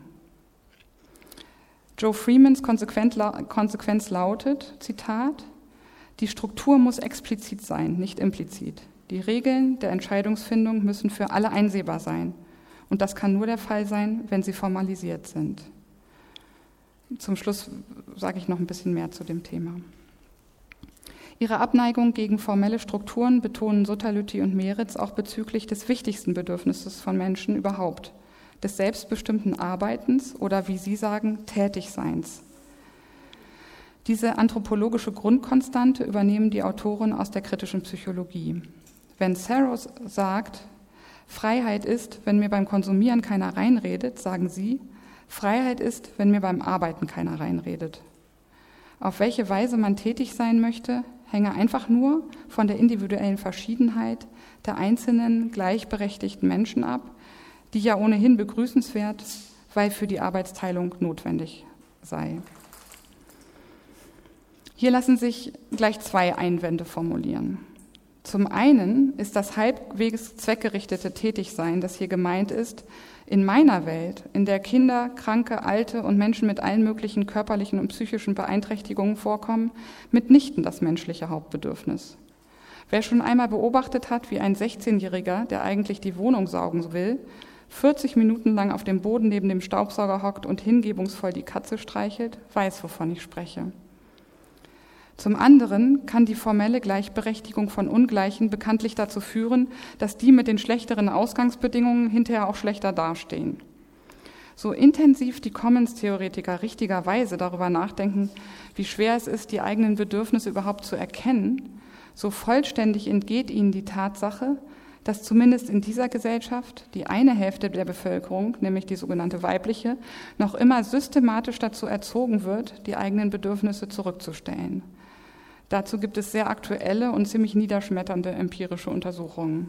Joe Freemans Konsequenz lautet, Zitat, die Struktur muss explizit sein, nicht implizit. Die Regeln der Entscheidungsfindung müssen für alle einsehbar sein. Und das kann nur der Fall sein, wenn sie formalisiert sind. Zum Schluss sage ich noch ein bisschen mehr zu dem Thema. Ihre Abneigung gegen formelle Strukturen betonen Sutterlütti und Meritz auch bezüglich des wichtigsten Bedürfnisses von Menschen überhaupt, des selbstbestimmten Arbeitens oder, wie Sie sagen, Tätigseins. Diese anthropologische Grundkonstante übernehmen die Autoren aus der kritischen Psychologie. Wenn Saros sagt, Freiheit ist, wenn mir beim Konsumieren keiner reinredet, sagen Sie, Freiheit ist, wenn mir beim Arbeiten keiner reinredet. Auf welche Weise man tätig sein möchte, hänge einfach nur von der individuellen Verschiedenheit der einzelnen gleichberechtigten Menschen ab, die ja ohnehin begrüßenswert, weil für die Arbeitsteilung notwendig sei. Hier lassen sich gleich zwei Einwände formulieren. Zum einen ist das halbwegs zweckgerichtete Tätigsein, das hier gemeint ist, in meiner Welt, in der Kinder, Kranke, Alte und Menschen mit allen möglichen körperlichen und psychischen Beeinträchtigungen vorkommen, mitnichten das menschliche Hauptbedürfnis. Wer schon einmal beobachtet hat, wie ein sechzehnjähriger, der eigentlich die Wohnung saugen will, vierzig Minuten lang auf dem Boden neben dem Staubsauger hockt und hingebungsvoll die Katze streichelt, weiß, wovon ich spreche. Zum anderen kann die formelle Gleichberechtigung von Ungleichen bekanntlich dazu führen, dass die mit den schlechteren Ausgangsbedingungen hinterher auch schlechter dastehen. So intensiv die Commons-Theoretiker richtigerweise darüber nachdenken, wie schwer es ist, die eigenen Bedürfnisse überhaupt zu erkennen, so vollständig entgeht ihnen die Tatsache, dass zumindest in dieser Gesellschaft die eine Hälfte der Bevölkerung, nämlich die sogenannte weibliche, noch immer systematisch dazu erzogen wird, die eigenen Bedürfnisse zurückzustellen. Dazu gibt es sehr aktuelle und ziemlich niederschmetternde empirische Untersuchungen.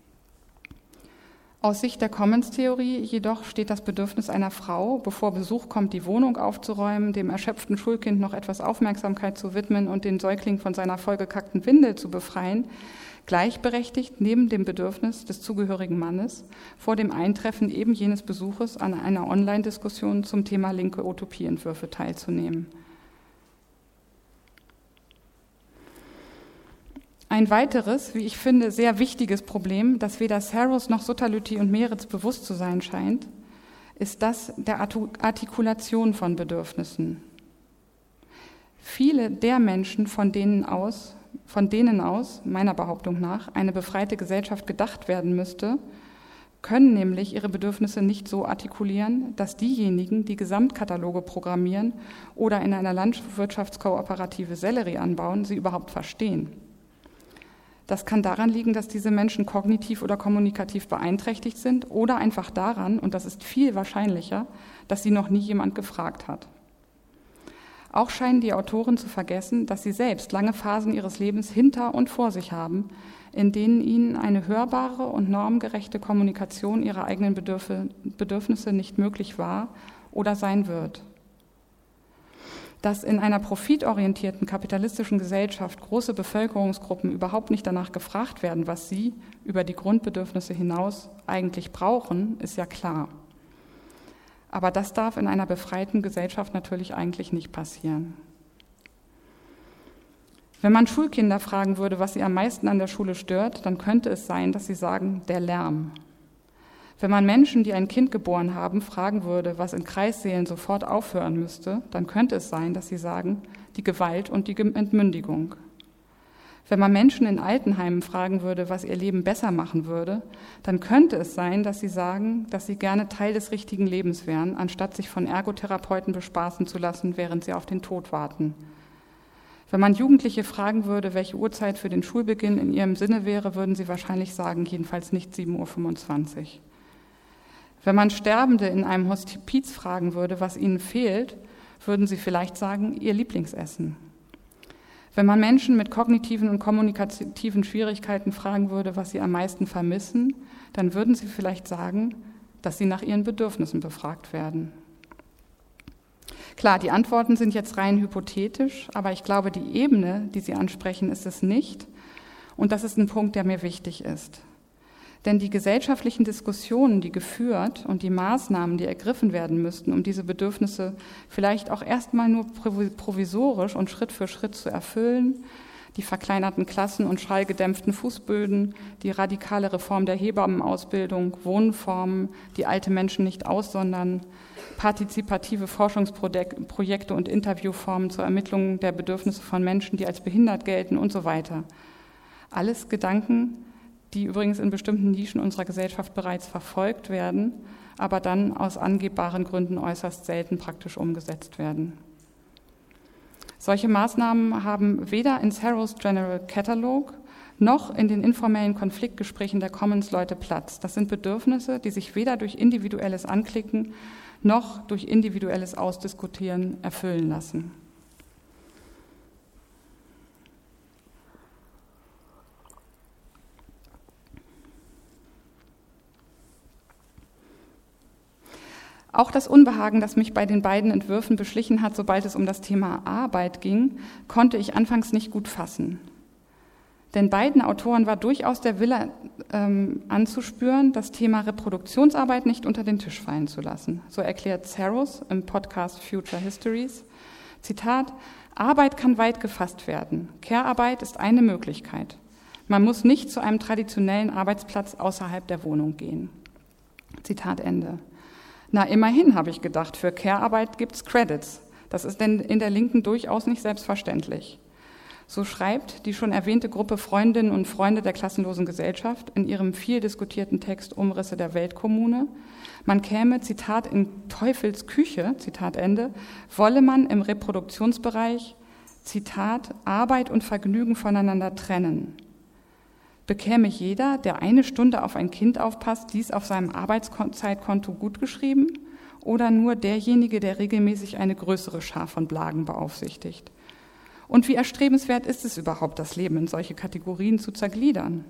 Aus Sicht der Commons-Theorie jedoch steht das Bedürfnis einer Frau, bevor Besuch kommt, die Wohnung aufzuräumen, dem erschöpften Schulkind noch etwas Aufmerksamkeit zu widmen und den Säugling von seiner vollgekackten Windel zu befreien, gleichberechtigt neben dem Bedürfnis des zugehörigen Mannes vor dem Eintreffen eben jenes Besuches an einer Online-Diskussion zum Thema linke Utopieentwürfe teilzunehmen. Ein weiteres, wie ich finde, sehr wichtiges Problem, das weder Saros noch Sutaluti und Meretz bewusst zu sein scheint, ist das der Artikulation von Bedürfnissen. Viele der Menschen, von denen aus, von denen aus, meiner Behauptung nach, eine befreite Gesellschaft gedacht werden müsste, können nämlich ihre Bedürfnisse nicht so artikulieren, dass diejenigen, die Gesamtkataloge programmieren oder in einer Landwirtschaftskooperative Sellerie anbauen, sie überhaupt verstehen. Das kann daran liegen, dass diese Menschen kognitiv oder kommunikativ beeinträchtigt sind oder einfach daran, und das ist viel wahrscheinlicher, dass sie noch nie jemand gefragt hat. Auch scheinen die Autoren zu vergessen, dass sie selbst lange Phasen ihres Lebens hinter und vor sich haben, in denen ihnen eine hörbare und normgerechte Kommunikation ihrer eigenen Bedürfnisse nicht möglich war oder sein wird. Dass in einer profitorientierten kapitalistischen Gesellschaft große Bevölkerungsgruppen überhaupt nicht danach gefragt werden, was sie über die Grundbedürfnisse hinaus eigentlich brauchen, ist ja klar. Aber das darf in einer befreiten Gesellschaft natürlich eigentlich nicht passieren. Wenn man Schulkinder fragen würde, was sie am meisten an der Schule stört, dann könnte es sein, dass sie sagen, der Lärm. Wenn man Menschen, die ein Kind geboren haben, fragen würde, was in Kreissälen sofort aufhören müsste, dann könnte es sein, dass sie sagen, die Gewalt und die Entmündigung. Wenn man Menschen in Altenheimen fragen würde, was ihr Leben besser machen würde, dann könnte es sein, dass sie sagen, dass sie gerne Teil des richtigen Lebens wären, anstatt sich von Ergotherapeuten bespaßen zu lassen, während sie auf den Tod warten. Wenn man Jugendliche fragen würde, welche Uhrzeit für den Schulbeginn in ihrem Sinne wäre, würden sie wahrscheinlich sagen, jedenfalls nicht sieben Uhr fünfundzwanzig. Wenn man Sterbende in einem Hospiz fragen würde, was ihnen fehlt, würden sie vielleicht sagen, ihr Lieblingsessen. Wenn man Menschen mit kognitiven und kommunikativen Schwierigkeiten fragen würde, was sie am meisten vermissen, dann würden sie vielleicht sagen, dass sie nach ihren Bedürfnissen befragt werden. Klar, die Antworten sind jetzt rein hypothetisch, aber ich glaube, die Ebene, die Sie ansprechen, ist es nicht. Und das ist ein Punkt, der mir wichtig ist. Denn die gesellschaftlichen Diskussionen, die geführt und die Maßnahmen, die ergriffen werden müssten, um diese Bedürfnisse vielleicht auch erstmal nur provisorisch und Schritt für Schritt zu erfüllen, die verkleinerten Klassen und schallgedämpften Fußböden, die radikale Reform der Hebammenausbildung, Wohnformen, die alte Menschen nicht aussondern, partizipative Forschungsprojekte und Interviewformen zur Ermittlung der Bedürfnisse von Menschen, die als behindert gelten und so weiter. Alles Gedanken, die übrigens in bestimmten Nischen unserer Gesellschaft bereits verfolgt werden, aber dann aus angebbaren Gründen äußerst selten praktisch umgesetzt werden. Solche Maßnahmen haben weder in Saros General Catalog noch in den informellen Konfliktgesprächen der Commons-Leute Platz. Das sind Bedürfnisse, die sich weder durch individuelles Anklicken noch durch individuelles Ausdiskutieren erfüllen lassen. Auch das Unbehagen, das mich bei den beiden Entwürfen beschlichen hat, sobald es um das Thema Arbeit ging, konnte ich anfangs nicht gut fassen. Denn beiden Autoren war durchaus der Wille ähm, anzuspüren, das Thema Reproduktionsarbeit nicht unter den Tisch fallen zu lassen. So erklärt Saros im Podcast Future Histories, Zitat, Arbeit kann weit gefasst werden. Care-Arbeit ist eine Möglichkeit. Man muss nicht zu einem traditionellen Arbeitsplatz außerhalb der Wohnung gehen. Zitat Ende. Na, immerhin, habe ich gedacht, für Care-Arbeit gibt's Credits. Das ist denn in der Linken durchaus nicht selbstverständlich. So schreibt die schon erwähnte Gruppe Freundinnen und Freunde der klassenlosen Gesellschaft in ihrem viel diskutierten Text Umrisse der Weltkommune, man käme, Zitat, in Teufels Küche, Zitat Ende, wolle man im Reproduktionsbereich, Zitat, Arbeit und Vergnügen voneinander trennen. Bekäme jeder, der eine Stunde auf ein Kind aufpasst, dies auf seinem Arbeitszeitkonto gutgeschrieben oder nur derjenige, der regelmäßig eine größere Schar von Blagen beaufsichtigt? Und wie erstrebenswert ist es überhaupt, das Leben in solche Kategorien zu zergliedern?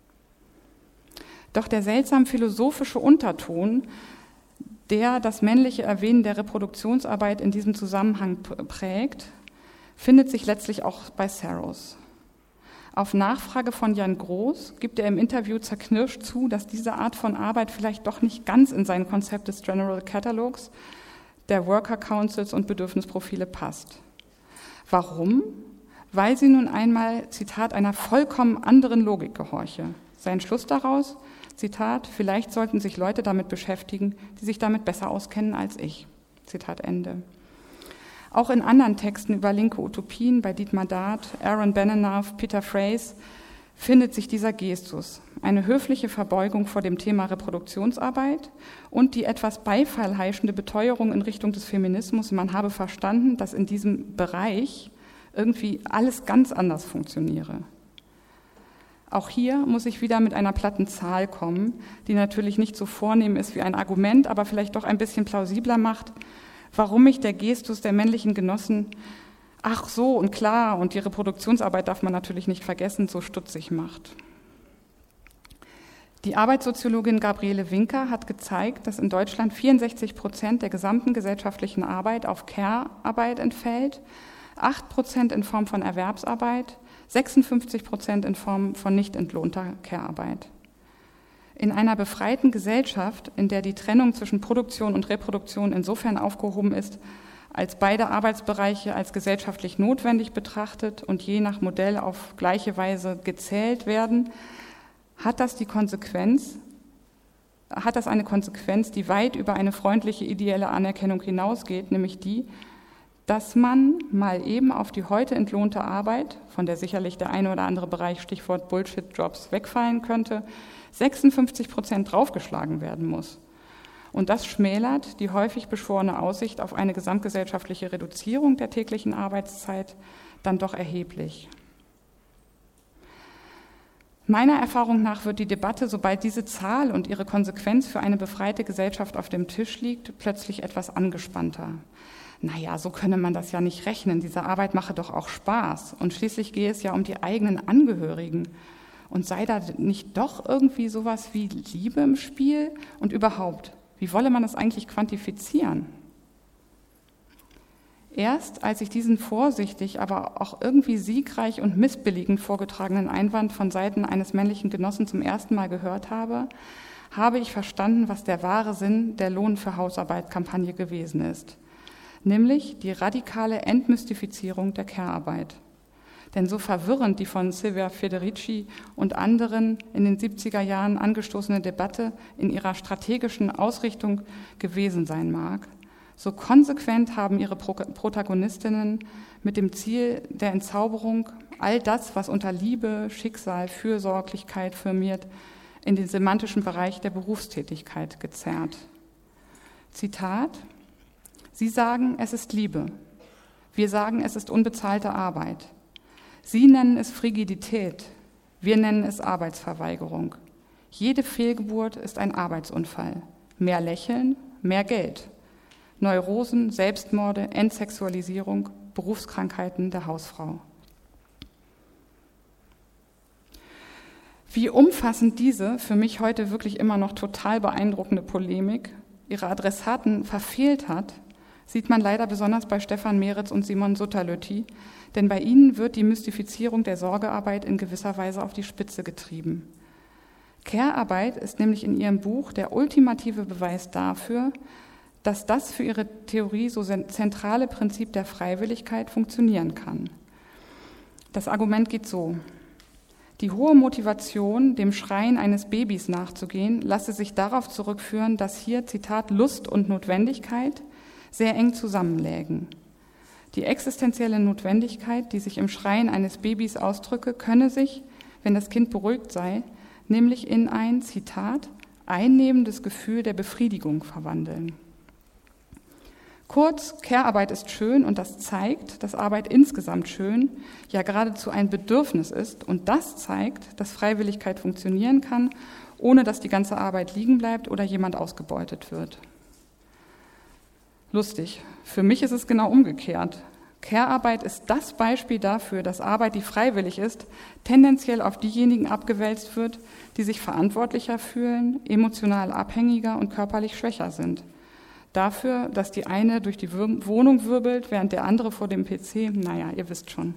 Doch der seltsam philosophische Unterton, der das männliche Erwähnen der Reproduktionsarbeit in diesem Zusammenhang prägt, findet sich letztlich auch bei Saros. Auf Nachfrage von Jan Groß gibt er im Interview zerknirscht zu, dass diese Art von Arbeit vielleicht doch nicht ganz in sein Konzept des General Catalogs, der Worker Councils und Bedürfnisprofile passt. Warum? Weil sie nun einmal, Zitat, einer vollkommen anderen Logik gehorche. Sein Schluss daraus, Zitat, vielleicht sollten sich Leute damit beschäftigen, die sich damit besser auskennen als ich. Zitat Ende. Auch in anderen Texten über linke Utopien bei Dietmar Dart, Aaron Benanav, Peter Fraze findet sich dieser Gestus, eine höfliche Verbeugung vor dem Thema Reproduktionsarbeit und die etwas Beifall heischende Beteuerung in Richtung des Feminismus, man habe verstanden, dass in diesem Bereich irgendwie alles ganz anders funktioniere. Auch hier muss ich wieder mit einer platten Zahl kommen, die natürlich nicht so vornehm ist wie ein Argument, aber vielleicht doch ein bisschen plausibler macht, warum mich der Gestus der männlichen Genossen, ach so und klar, und die Reproduktionsarbeit darf man natürlich nicht vergessen, so stutzig macht. Die Arbeitssoziologin Gabriele Winker hat gezeigt, dass in Deutschland vierundsechzig Prozent der gesamten gesellschaftlichen Arbeit auf Care-Arbeit entfällt, acht Prozent in Form von Erwerbsarbeit, sechsundfünfzig Prozent in Form von nicht entlohnter Care-Arbeit. In einer befreiten Gesellschaft, in der die Trennung zwischen Produktion und Reproduktion insofern aufgehoben ist, als beide Arbeitsbereiche als gesellschaftlich notwendig betrachtet und je nach Modell auf gleiche Weise gezählt werden, hat das die Konsequenz, hat das eine Konsequenz, die weit über eine freundliche ideelle Anerkennung hinausgeht, nämlich die, dass man mal eben auf die heute entlohnte Arbeit, von der sicherlich der eine oder andere Bereich, Stichwort Bullshit-Jobs, wegfallen könnte, sechsundfünfzig Prozent draufgeschlagen werden muss. Und das schmälert die häufig beschworene Aussicht auf eine gesamtgesellschaftliche Reduzierung der täglichen Arbeitszeit dann doch erheblich. Meiner Erfahrung nach wird die Debatte, sobald diese Zahl und ihre Konsequenz für eine befreite Gesellschaft auf dem Tisch liegt, plötzlich etwas angespannter. Naja, so könne man das ja nicht rechnen, diese Arbeit mache doch auch Spaß und schließlich gehe es ja um die eigenen Angehörigen. Und sei da nicht doch irgendwie sowas wie Liebe im Spiel? Und überhaupt, wie wolle man das eigentlich quantifizieren? Erst als ich diesen vorsichtig, aber auch irgendwie siegreich und missbilligend vorgetragenen Einwand von Seiten eines männlichen Genossen zum ersten Mal gehört habe, habe ich verstanden, was der wahre Sinn der Lohn für Hausarbeit-Kampagne gewesen ist. Nämlich die radikale Entmystifizierung der Care-Arbeit. Denn so verwirrend die von Silvia Federici und anderen in den siebziger Jahren angestoßene Debatte in ihrer strategischen Ausrichtung gewesen sein mag, so konsequent haben ihre Protagonistinnen mit dem Ziel der Entzauberung all das, was unter Liebe, Schicksal, Fürsorglichkeit firmiert, in den semantischen Bereich der Berufstätigkeit gezerrt. Zitat: Sie sagen, es ist Liebe. Wir sagen, es ist unbezahlte Arbeit. Sie nennen es Frigidität, wir nennen es Arbeitsverweigerung. Jede Fehlgeburt ist ein Arbeitsunfall. Mehr Lächeln, mehr Geld. Neurosen, Selbstmorde, Entsexualisierung, Berufskrankheiten der Hausfrau. Wie umfassend diese, für mich heute wirklich immer noch total beeindruckende Polemik ihre Adressaten verfehlt hat, sieht man leider besonders bei Stefan Meritz und Simon Sutterlötti, denn bei ihnen wird die Mystifizierung der Sorgearbeit in gewisser Weise auf die Spitze getrieben. Care-Arbeit ist nämlich in ihrem Buch der ultimative Beweis dafür, dass das für ihre Theorie so zentrale Prinzip der Freiwilligkeit funktionieren kann. Das Argument geht so: Die hohe Motivation, dem Schreien eines Babys nachzugehen, lasse sich darauf zurückführen, dass hier, Zitat, Lust und Notwendigkeit sehr eng zusammenlägen. Die existenzielle Notwendigkeit, die sich im Schreien eines Babys ausdrücke, könne sich, wenn das Kind beruhigt sei, nämlich in ein, Zitat, einnehmendes Gefühl der Befriedigung verwandeln. Kurz, Care-Arbeit ist schön und das zeigt, dass Arbeit insgesamt schön, ja geradezu ein Bedürfnis ist. Und das zeigt, dass Freiwilligkeit funktionieren kann, ohne dass die ganze Arbeit liegen bleibt oder jemand ausgebeutet wird. Lustig, für mich ist es genau umgekehrt. Care-Arbeit ist das Beispiel dafür, dass Arbeit, die freiwillig ist, tendenziell auf diejenigen abgewälzt wird, die sich verantwortlicher fühlen, emotional abhängiger und körperlich schwächer sind. Dafür, dass die eine durch die Wohnung wirbelt, während der andere vor dem P C, naja, ihr wisst schon.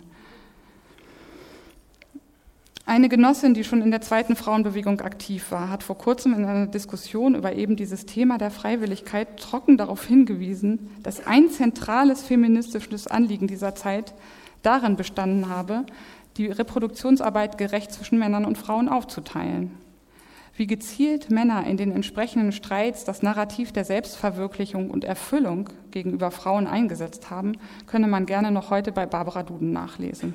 Eine Genossin, die schon in der zweiten Frauenbewegung aktiv war, hat vor kurzem in einer Diskussion über eben dieses Thema der Freiwilligkeit trocken darauf hingewiesen, dass ein zentrales feministisches Anliegen dieser Zeit darin bestanden habe, die Reproduktionsarbeit gerecht zwischen Männern und Frauen aufzuteilen. Wie gezielt Männer in den entsprechenden Streits das Narrativ der Selbstverwirklichung und Erfüllung gegenüber Frauen eingesetzt haben, könne man gerne noch heute bei Barbara Duden nachlesen.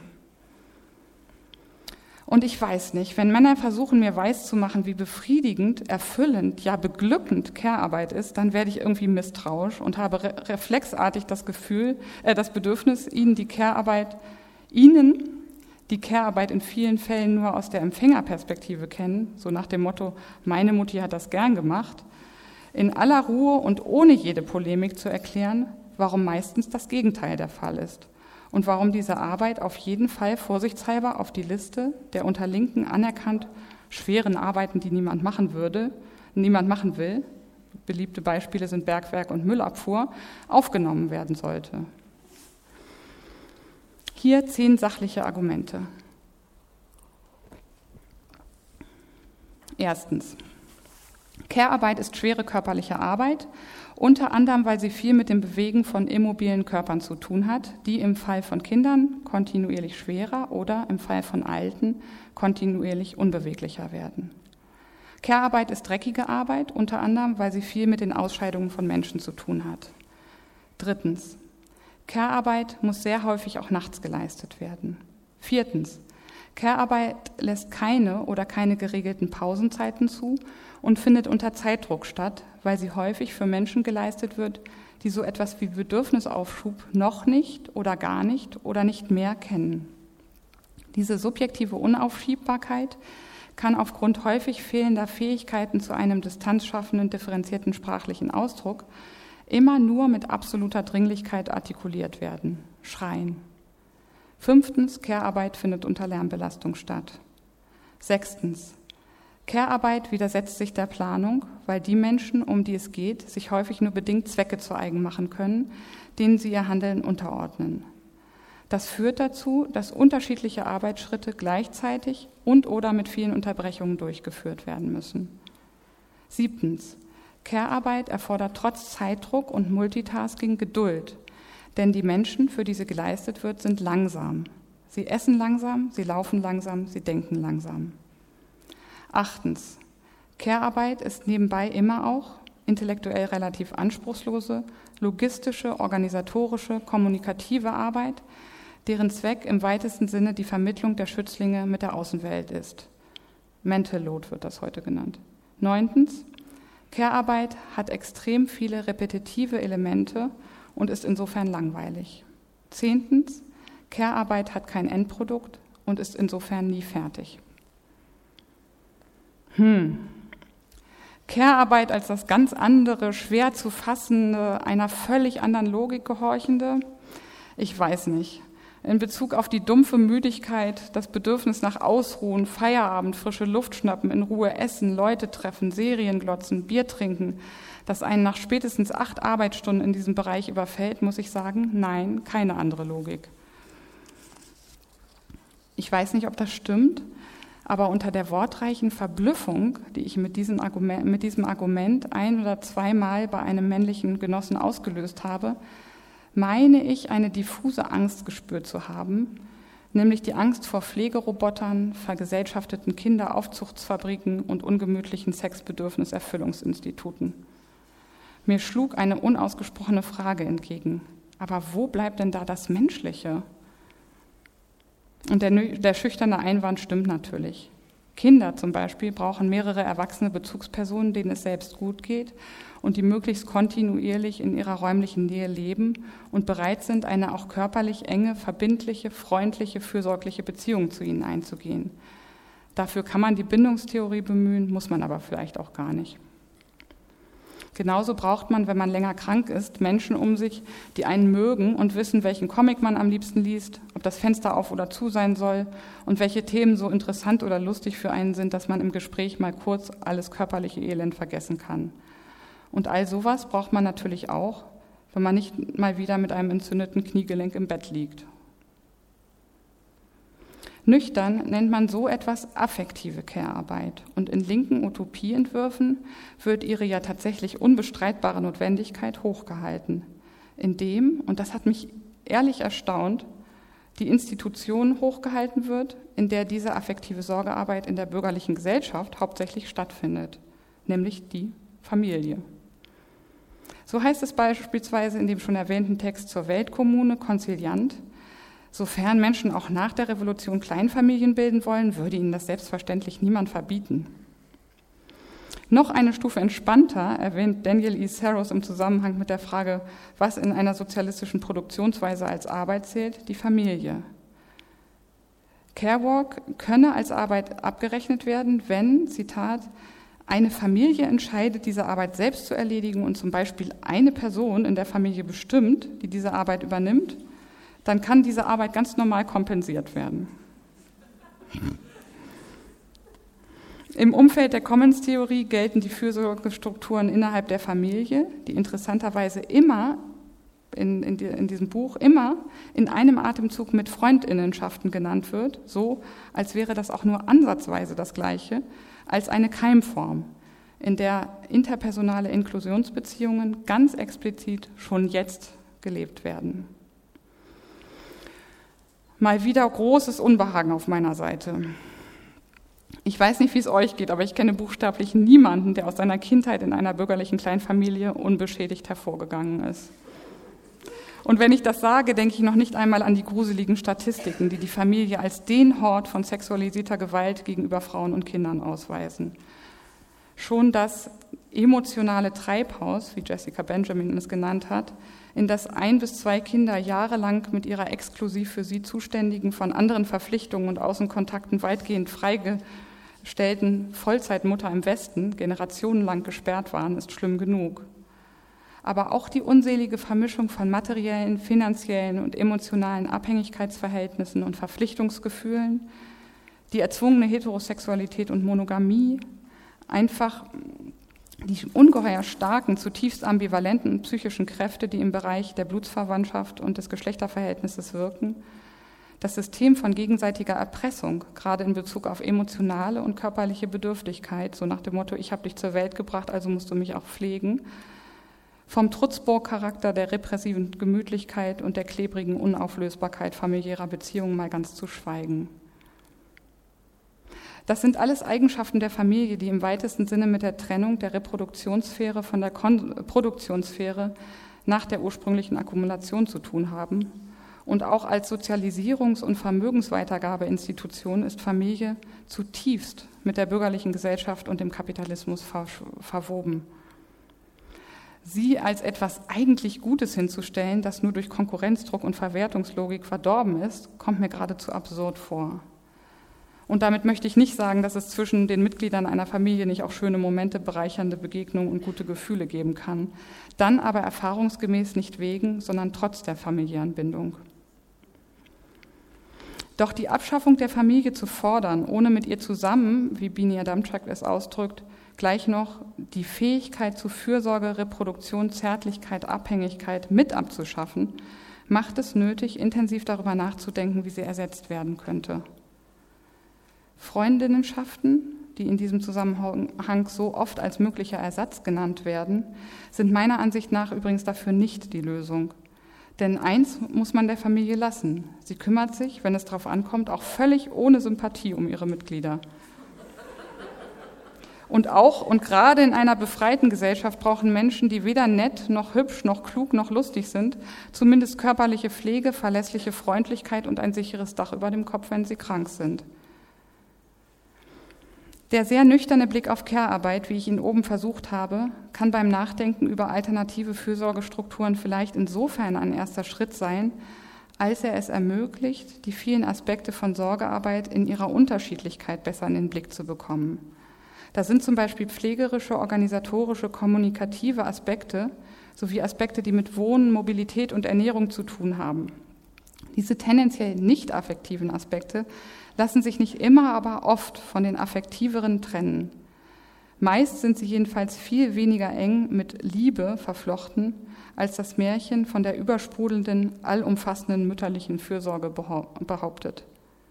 Und ich weiß nicht, wenn Männer versuchen, mir weiszumachen, wie befriedigend, erfüllend, ja beglückend Care-Arbeit ist, dann werde ich irgendwie misstrauisch und habe re- reflexartig das Gefühl, äh, das Bedürfnis, ihnen die Care-Arbeit, ihnen die Care-Arbeit in vielen Fällen nur aus der Empfängerperspektive kennen, so nach dem Motto, meine Mutti hat das gern gemacht, in aller Ruhe und ohne jede Polemik zu erklären, warum meistens das Gegenteil der Fall ist. Und warum diese Arbeit auf jeden Fall vorsichtshalber auf die Liste der unter Linken anerkannt schweren Arbeiten, die niemand machen würde, niemand machen will, beliebte Beispiele sind Bergwerk und Müllabfuhr, aufgenommen werden sollte. Hier zehn sachliche Argumente. Erstens. Care-Arbeit ist schwere körperliche Arbeit, unter anderem, weil sie viel mit dem Bewegen von immobilen Körpern zu tun hat, die im Fall von Kindern kontinuierlich schwerer oder im Fall von Alten kontinuierlich unbeweglicher werden. Care-Arbeit ist dreckige Arbeit, unter anderem, weil sie viel mit den Ausscheidungen von Menschen zu tun hat. Drittens. Care-Arbeit muss sehr häufig auch nachts geleistet werden. Viertens. Care-Arbeit lässt keine oder keine geregelten Pausenzeiten zu und findet unter Zeitdruck statt, weil sie häufig für Menschen geleistet wird, die so etwas wie Bedürfnisaufschub noch nicht oder gar nicht oder nicht mehr kennen. Diese subjektive Unaufschiebbarkeit kann aufgrund häufig fehlender Fähigkeiten zu einem distanzschaffenden, differenzierten sprachlichen Ausdruck immer nur mit absoluter Dringlichkeit artikuliert werden. Schreien. Fünftens, Care-Arbeit findet unter Lärmbelastung statt. Sechstens, Care-Arbeit widersetzt sich der Planung, weil die Menschen, um die es geht, sich häufig nur bedingt Zwecke zu eigen machen können, denen sie ihr Handeln unterordnen. Das führt dazu, dass unterschiedliche Arbeitsschritte gleichzeitig und oder mit vielen Unterbrechungen durchgeführt werden müssen. Siebtens, Care-Arbeit erfordert trotz Zeitdruck und Multitasking Geduld, denn die Menschen, für die sie geleistet wird, sind langsam. Sie essen langsam, sie laufen langsam, sie denken langsam. Achtens. Care-Arbeit ist nebenbei immer auch intellektuell relativ anspruchslose, logistische, organisatorische, kommunikative Arbeit, deren Zweck im weitesten Sinne die Vermittlung der Schützlinge mit der Außenwelt ist. Mental Load wird das heute genannt. Neuntens. Care-Arbeit hat extrem viele repetitive Elemente und ist insofern langweilig. Zehntens. Care-Arbeit hat kein Endprodukt und ist insofern nie fertig. Hm. Care-Arbeit als das ganz andere, schwer zu fassende, einer völlig anderen Logik gehorchende? Ich weiß nicht. In Bezug auf die dumpfe Müdigkeit, das Bedürfnis nach Ausruhen, Feierabend, frische Luft schnappen, in Ruhe essen, Leute treffen, Serien glotzen, Bier trinken, das einen nach spätestens acht Arbeitsstunden in diesem Bereich überfällt, muss ich sagen, nein, keine andere Logik. Ich weiß nicht, ob das stimmt, aber unter der wortreichen Verblüffung, die ich mit diesem Argument, mit diesem Argument ein- oder zweimal bei einem männlichen Genossen ausgelöst habe, meine ich, eine diffuse Angst gespürt zu haben, nämlich die Angst vor Pflegerobotern, vergesellschafteten Kinderaufzuchtsfabriken und ungemütlichen Sexbedürfniserfüllungsinstituten. Mir schlug eine unausgesprochene Frage entgegen. Aber wo bleibt denn da das Menschliche? Und der, der schüchterne Einwand stimmt natürlich. Kinder zum Beispiel brauchen mehrere erwachsene Bezugspersonen, denen es selbst gut geht und die möglichst kontinuierlich in ihrer räumlichen Nähe leben und bereit sind, eine auch körperlich enge, verbindliche, freundliche, fürsorgliche Beziehung zu ihnen einzugehen. Dafür kann man die Bindungstheorie bemühen, muss man aber vielleicht auch gar nicht. Genauso braucht man, wenn man länger krank ist, Menschen um sich, die einen mögen und wissen, welchen Comic man am liebsten liest, ob das Fenster auf oder zu sein soll und welche Themen so interessant oder lustig für einen sind, dass man im Gespräch mal kurz alles körperliche Elend vergessen kann. Und all sowas braucht man natürlich auch, wenn man nicht mal wieder mit einem entzündeten Kniegelenk im Bett liegt. Nüchtern nennt man so etwas affektive Care-Arbeit und in linken Utopieentwürfen wird ihre ja tatsächlich unbestreitbare Notwendigkeit hochgehalten, indem, und das hat mich ehrlich erstaunt, die Institution hochgehalten wird, in der diese affektive Sorgearbeit in der bürgerlichen Gesellschaft hauptsächlich stattfindet, nämlich die Familie. So heißt es beispielsweise in dem schon erwähnten Text zur Weltkommune Konziliant: Sofern Menschen auch nach der Revolution Kleinfamilien bilden wollen, würde ihnen das selbstverständlich niemand verbieten. Noch eine Stufe entspannter erwähnt Daniel E. Saros im Zusammenhang mit der Frage, was in einer sozialistischen Produktionsweise als Arbeit zählt, die Familie. Carework könne als Arbeit abgerechnet werden, wenn, Zitat, eine Familie entscheidet, diese Arbeit selbst zu erledigen und zum Beispiel eine Person in der Familie bestimmt, die diese Arbeit übernimmt, dann kann diese Arbeit ganz normal kompensiert werden. Im Umfeld der Commons-Theorie gelten die Fürsorgestrukturen innerhalb der Familie, die interessanterweise immer in, in, die, in diesem Buch immer in einem Atemzug mit Freundinnenschaften genannt wird, so als wäre das auch nur ansatzweise das Gleiche, als eine Keimform, in der interpersonale Inklusionsbeziehungen ganz explizit schon jetzt gelebt werden. Mal wieder großes Unbehagen auf meiner Seite. Ich weiß nicht, wie es euch geht, aber ich kenne buchstäblich niemanden, der aus seiner Kindheit in einer bürgerlichen Kleinfamilie unbeschädigt hervorgegangen ist. Und wenn ich das sage, denke ich noch nicht einmal an die gruseligen Statistiken, die die Familie als den Hort von sexualisierter Gewalt gegenüber Frauen und Kindern ausweisen. Schon das emotionale Treibhaus, wie Jessica Benjamin es genannt hat, in das ein bis zwei Kinder jahrelang mit ihrer exklusiv für sie zuständigen, von anderen Verpflichtungen und Außenkontakten weitgehend freigestellten Vollzeitmutter im Westen generationenlang gesperrt waren, ist schlimm genug. Aber auch die unselige Vermischung von materiellen, finanziellen und emotionalen Abhängigkeitsverhältnissen und Verpflichtungsgefühlen, die erzwungene Heterosexualität und Monogamie, einfach die ungeheuer starken, zutiefst ambivalenten psychischen Kräfte, die im Bereich der Blutsverwandtschaft und des Geschlechterverhältnisses wirken, das System von gegenseitiger Erpressung, gerade in Bezug auf emotionale und körperliche Bedürftigkeit, so nach dem Motto, ich habe dich zur Welt gebracht, also musst du mich auch pflegen, vom Trutzburg-Charakter der repressiven Gemütlichkeit und der klebrigen Unauflösbarkeit familiärer Beziehungen mal ganz zu schweigen. Das sind alles Eigenschaften der Familie, die im weitesten Sinne mit der Trennung der Reproduktionssphäre von der Kon- Produktionssphäre nach der ursprünglichen Akkumulation zu tun haben. Und auch als Sozialisierungs- und Vermögensweitergabeinstitution ist Familie zutiefst mit der bürgerlichen Gesellschaft und dem Kapitalismus ver- verwoben. Sie als etwas eigentlich Gutes hinzustellen, das nur durch Konkurrenzdruck und Verwertungslogik verdorben ist, kommt mir geradezu absurd vor. Und damit möchte ich nicht sagen, dass es zwischen den Mitgliedern einer Familie nicht auch schöne Momente, bereichernde Begegnungen und gute Gefühle geben kann. Dann aber erfahrungsgemäß nicht wegen, sondern trotz der familiären Bindung. Doch die Abschaffung der Familie zu fordern, ohne mit ihr zusammen, wie Binia Damczak es ausdrückt, gleich noch die Fähigkeit zu Fürsorge, Reproduktion, Zärtlichkeit, Abhängigkeit mit abzuschaffen, macht es nötig, intensiv darüber nachzudenken, wie sie ersetzt werden könnte. Freundinnenschaften, die in diesem Zusammenhang so oft als möglicher Ersatz genannt werden, sind meiner Ansicht nach übrigens dafür nicht die Lösung. Denn eins muss man der Familie lassen: Sie kümmert sich, wenn es darauf ankommt, auch völlig ohne Sympathie um ihre Mitglieder. Und auch und gerade in einer befreiten Gesellschaft brauchen Menschen, die weder nett, noch hübsch, noch klug, noch lustig sind, zumindest körperliche Pflege, verlässliche Freundlichkeit und ein sicheres Dach über dem Kopf, wenn sie krank sind. Der sehr nüchterne Blick auf Care-Arbeit, wie ich ihn oben versucht habe, kann beim Nachdenken über alternative Fürsorgestrukturen vielleicht insofern ein erster Schritt sein, als er es ermöglicht, die vielen Aspekte von Sorgearbeit in ihrer Unterschiedlichkeit besser in den Blick zu bekommen. Da sind zum Beispiel pflegerische, organisatorische, kommunikative Aspekte sowie Aspekte, die mit Wohnen, Mobilität und Ernährung zu tun haben. Diese tendenziell nicht affektiven Aspekte lassen sich nicht immer, aber oft von den affektiveren trennen. Meist sind sie jedenfalls viel weniger eng mit Liebe verflochten, als das Märchen von der übersprudelnden, allumfassenden mütterlichen Fürsorge behauptet.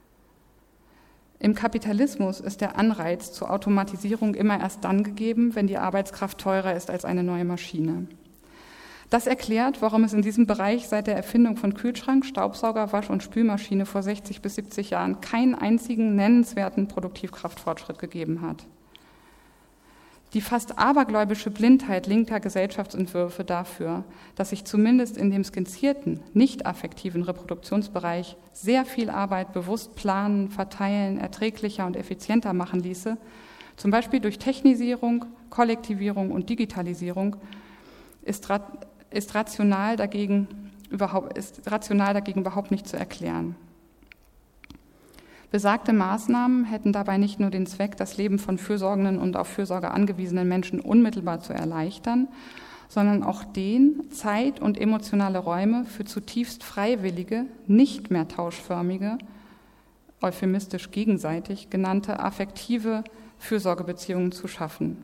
Im Kapitalismus ist der Anreiz zur Automatisierung immer erst dann gegeben, wenn die Arbeitskraft teurer ist als eine neue Maschine. Das erklärt, warum es in diesem Bereich seit der Erfindung von Kühlschrank, Staubsauger, Wasch- und Spülmaschine vor sechzig bis siebzig Jahren keinen einzigen nennenswerten Produktivkraftfortschritt gegeben hat. Die fast abergläubische Blindheit linker Gesellschaftsentwürfe dafür, dass sich zumindest in dem skizzierten, nicht affektiven Reproduktionsbereich sehr viel Arbeit bewusst planen, verteilen, erträglicher und effizienter machen ließe, zum Beispiel durch Technisierung, Kollektivierung und Digitalisierung, ist, ist, rational dagegen überhaupt, ist rational dagegen überhaupt nicht zu erklären. Besagte Maßnahmen hätten dabei nicht nur den Zweck, das Leben von fürsorgenden und auf Fürsorge angewiesenen Menschen unmittelbar zu erleichtern, sondern auch den, Zeit und emotionale Räume für zutiefst freiwillige, nicht mehr tauschförmige, euphemistisch gegenseitig genannte affektive Fürsorgebeziehungen zu schaffen.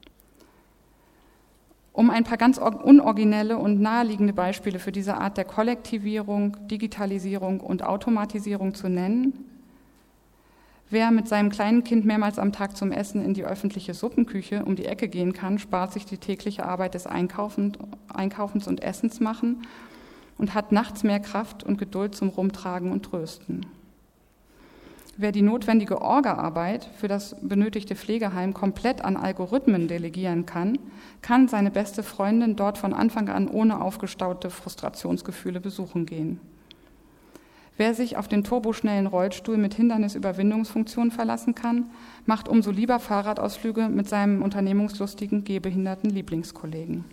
Um ein paar ganz unoriginelle und naheliegende Beispiele für diese Art der Kollektivierung, Digitalisierung und Automatisierung zu nennen: Wer mit seinem kleinen Kind mehrmals am Tag zum Essen in die öffentliche Suppenküche um die Ecke gehen kann, spart sich die tägliche Arbeit des Einkaufens und Essens machen und hat nachts mehr Kraft und Geduld zum Rumtragen und Trösten. Wer die notwendige Orga-Arbeit für das benötigte Pflegeheim komplett an Algorithmen delegieren kann, kann seine beste Freundin dort von Anfang an ohne aufgestaute Frustrationsgefühle besuchen gehen. Wer sich auf den turboschnellen Rollstuhl mit Hindernisüberwindungsfunktion verlassen kann, macht umso lieber Fahrradausflüge mit seinem unternehmungslustigen, gehbehinderten Lieblingskollegen.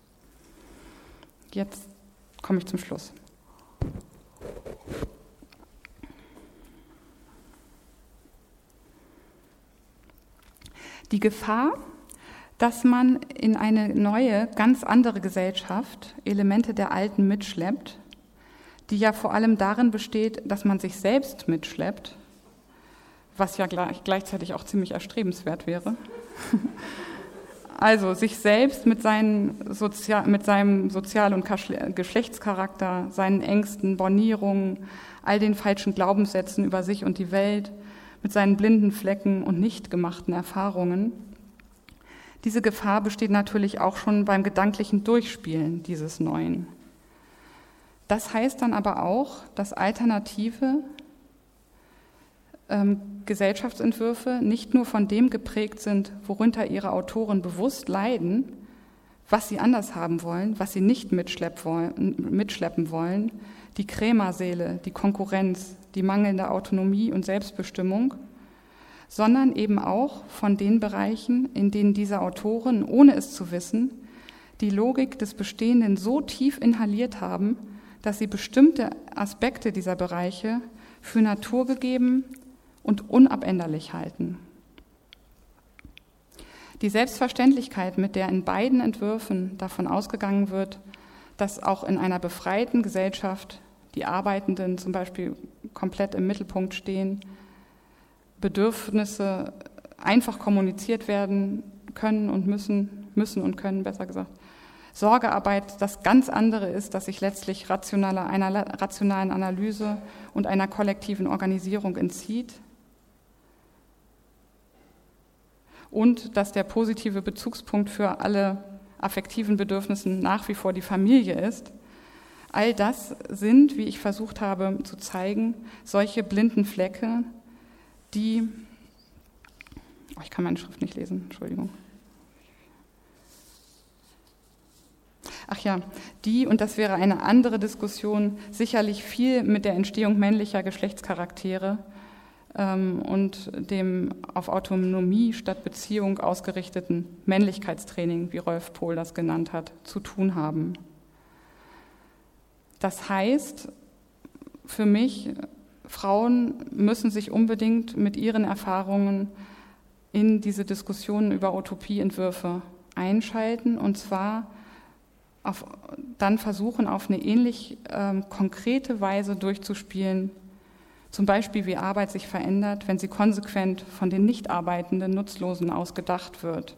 Jetzt komme ich zum Schluss. Die Gefahr, dass man in eine neue, ganz andere Gesellschaft Elemente der alten mitschleppt, die ja vor allem darin besteht, dass man sich selbst mitschleppt, was ja gleichzeitig auch ziemlich erstrebenswert wäre. Also sich selbst mit, seinen Sozial-, mit seinem Sozial- und Geschlechtscharakter, seinen Ängsten, Bornierungen, all den falschen Glaubenssätzen über sich und die Welt, mit seinen blinden Flecken und nicht gemachten Erfahrungen. Diese Gefahr besteht natürlich auch schon beim gedanklichen Durchspielen dieses Neuen. Das heißt dann aber auch, dass alternative ähm, Gesellschaftsentwürfe nicht nur von dem geprägt sind, worunter ihre Autoren bewusst leiden, was sie anders haben wollen, was sie nicht mitschleppen wollen, mitschleppen wollen, die Krämerseele, die Konkurrenz, die mangelnde Autonomie und Selbstbestimmung, sondern eben auch von den Bereichen, in denen diese Autoren, ohne es zu wissen, die Logik des Bestehenden so tief inhaliert haben, dass sie bestimmte Aspekte dieser Bereiche für naturgegeben und unabänderlich halten. Die Selbstverständlichkeit, mit der in beiden Entwürfen davon ausgegangen wird, dass auch in einer befreiten Gesellschaft die Arbeitenden zum Beispiel komplett im Mittelpunkt stehen, Bedürfnisse einfach kommuniziert werden können und müssen, müssen und können, besser gesagt. Sorgearbeit das ganz andere ist, dass sich letztlich rationale, einer rationalen Analyse und einer kollektiven Organisierung entzieht. Und dass der positive Bezugspunkt für alle affektiven Bedürfnisse nach wie vor die Familie ist. All das sind, wie ich versucht habe zu zeigen, solche blinden Flecke, die, oh, ich kann meine Schrift nicht lesen, Entschuldigung. Ach ja, die, und das wäre eine andere Diskussion, sicherlich viel mit der Entstehung männlicher Geschlechtscharaktere ähm, und dem auf Autonomie statt Beziehung ausgerichteten Männlichkeitstraining, wie Rolf Pohl das genannt hat, zu tun haben. Das heißt für mich, Frauen müssen sich unbedingt mit ihren Erfahrungen in diese Diskussionen über Utopieentwürfe einschalten und zwar auf, dann versuchen, auf eine ähnlich ähm, konkrete Weise durchzuspielen, zum Beispiel wie Arbeit sich verändert, wenn sie konsequent von den Nichtarbeitenden Nutzlosen ausgedacht wird.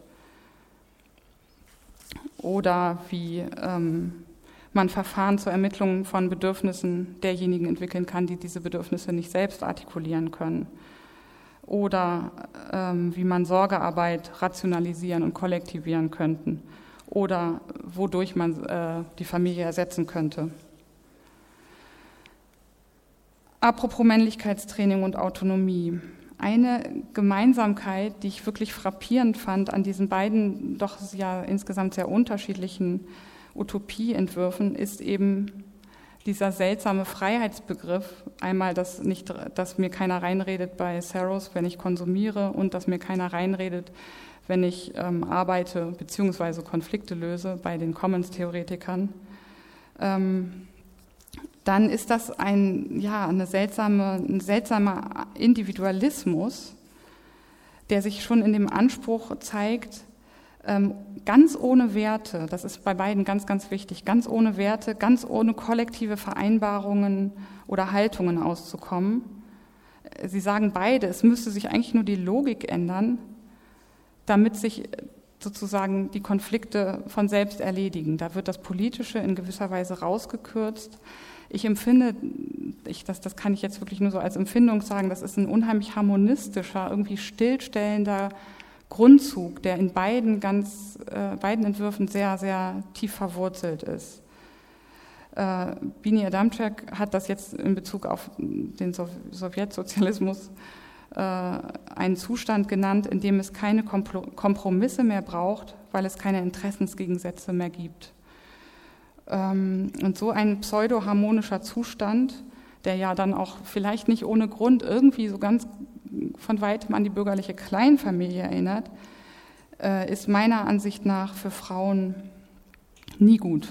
Oder wie ähm, man Verfahren zur Ermittlung von Bedürfnissen derjenigen entwickeln kann, die diese Bedürfnisse nicht selbst artikulieren können. Oder ähm, wie man Sorgearbeit rationalisieren und kollektivieren könnten. Oder wodurch man äh, die Familie ersetzen könnte. Apropos Männlichkeitstraining und Autonomie. Eine Gemeinsamkeit, die ich wirklich frappierend fand an diesen beiden doch ja insgesamt sehr unterschiedlichen Utopieentwürfen, ist eben dieser seltsame Freiheitsbegriff. Einmal, dass, nicht, dass mir keiner reinredet bei Saros, wenn ich konsumiere, und dass mir keiner reinredet, wenn ich ähm, arbeite bzw. Konflikte löse bei den Commons-Theoretikern. Ähm, dann ist das ein, ja, eine seltsame, ein seltsamer Individualismus, der sich schon in dem Anspruch zeigt, ähm, ganz ohne Werte, das ist bei beiden ganz, ganz wichtig, ganz ohne Werte, ganz ohne kollektive Vereinbarungen oder Haltungen auszukommen. Sie sagen beide, es müsste sich eigentlich nur die Logik ändern, damit sich sozusagen die Konflikte von selbst erledigen. Da wird das Politische in gewisser Weise rausgekürzt. Ich empfinde, ich, das, das kann ich jetzt wirklich nur so als Empfindung sagen, das ist ein unheimlich harmonistischer, irgendwie stillstellender Grundzug, der in beiden, ganz, äh, beiden Entwürfen sehr, sehr tief verwurzelt ist. Äh, Bini Adamczak hat das jetzt in Bezug auf den Sow- Sowjetsozialismus äh, einen Zustand genannt, in dem es keine Komplo- Kompromisse mehr braucht, weil es keine Interessensgegensätze mehr gibt. Ähm, und so ein pseudo-harmonischer Zustand, der ja dann auch vielleicht nicht ohne Grund irgendwie so ganz von weitem an die bürgerliche Kleinfamilie erinnert, äh, ist meiner Ansicht nach für Frauen nie gut.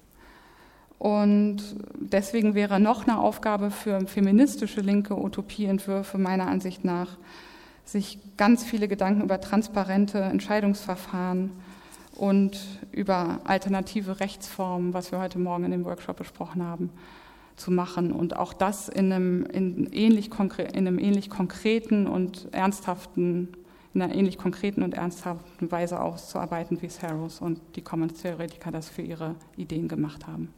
Und deswegen wäre noch eine Aufgabe für feministische linke Utopieentwürfe meiner Ansicht nach, sich ganz viele Gedanken über transparente Entscheidungsverfahren und über alternative Rechtsformen, was wir heute Morgen in dem Workshop besprochen haben, zu machen und auch das in einem, in ähnlich konkre- in einem ähnlich konkreten und ernsthaften, in einer ähnlich konkreten und ernsthaften Weise auszuarbeiten, wie Saros und die Commons-Theoretiker das für ihre Ideen gemacht haben.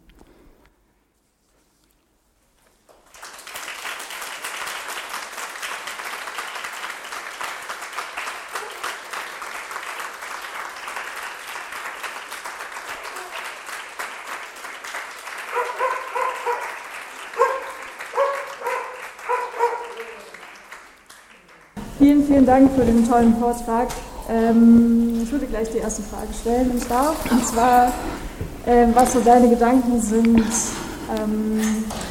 Vielen, vielen Dank für den tollen Vortrag. Ähm, ich würde gleich die erste Frage stellen, wenn ich darf. Und zwar, ähm, was so deine Gedanken sind, ähm,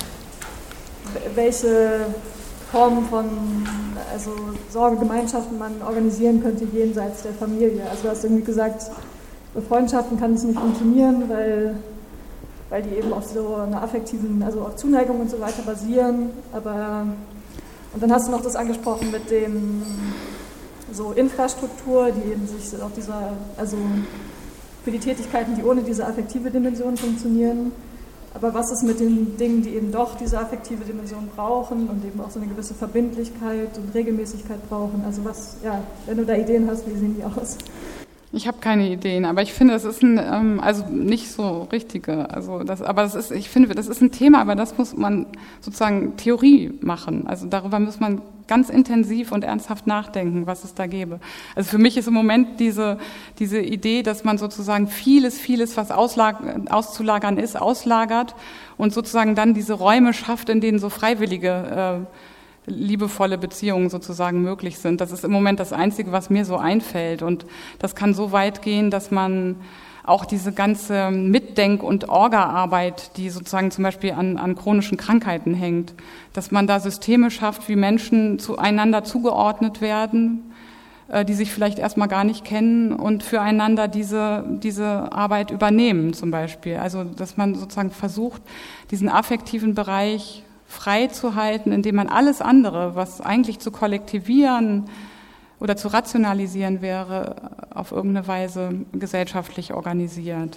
welche Formen von also Sorgegemeinschaften man organisieren könnte jenseits der Familie. Also du hast irgendwie gesagt, bei Freundschaften kann es nicht funktionieren, weil, weil die eben auf so einer affektiven, also auf Zuneigung und so weiter basieren, aber und dann hast du noch das angesprochen mit dem so Infrastruktur, die eben sich auf dieser, also für die Tätigkeiten, die ohne diese affektive Dimension funktionieren. Aber was ist mit den Dingen, die eben doch diese affektive Dimension brauchen und eben auch so eine gewisse Verbindlichkeit und Regelmäßigkeit brauchen? Also was, ja, wenn du da Ideen hast, wie sehen die aus? Ich habe keine Ideen, aber ich finde, das ist ein, ähm, also nicht so richtige, also das, aber das ist, ich finde, das ist ein Thema, aber das muss man sozusagen Theorie machen. Also darüber muss man ganz intensiv und ernsthaft nachdenken, was es da gäbe. Also für mich ist im Moment diese, diese Idee, dass man sozusagen vieles, vieles, was auslag- auszulagern ist, auslagert und sozusagen dann diese Räume schafft, in denen so freiwillige, äh, liebevolle Beziehungen sozusagen möglich sind. Das ist im Moment das Einzige, was mir so einfällt. Und das kann so weit gehen, dass man auch diese ganze Mitdenk- und Orga-Arbeit, die sozusagen zum Beispiel an, an chronischen Krankheiten hängt, dass man da Systeme schafft, wie Menschen zueinander zugeordnet werden, äh, die sich vielleicht erstmal gar nicht kennen und füreinander diese, diese Arbeit übernehmen zum Beispiel. Also dass man sozusagen versucht, diesen affektiven Bereich frei zu halten, indem man alles andere, was eigentlich zu kollektivieren oder zu rationalisieren wäre, auf irgendeine Weise gesellschaftlich organisiert.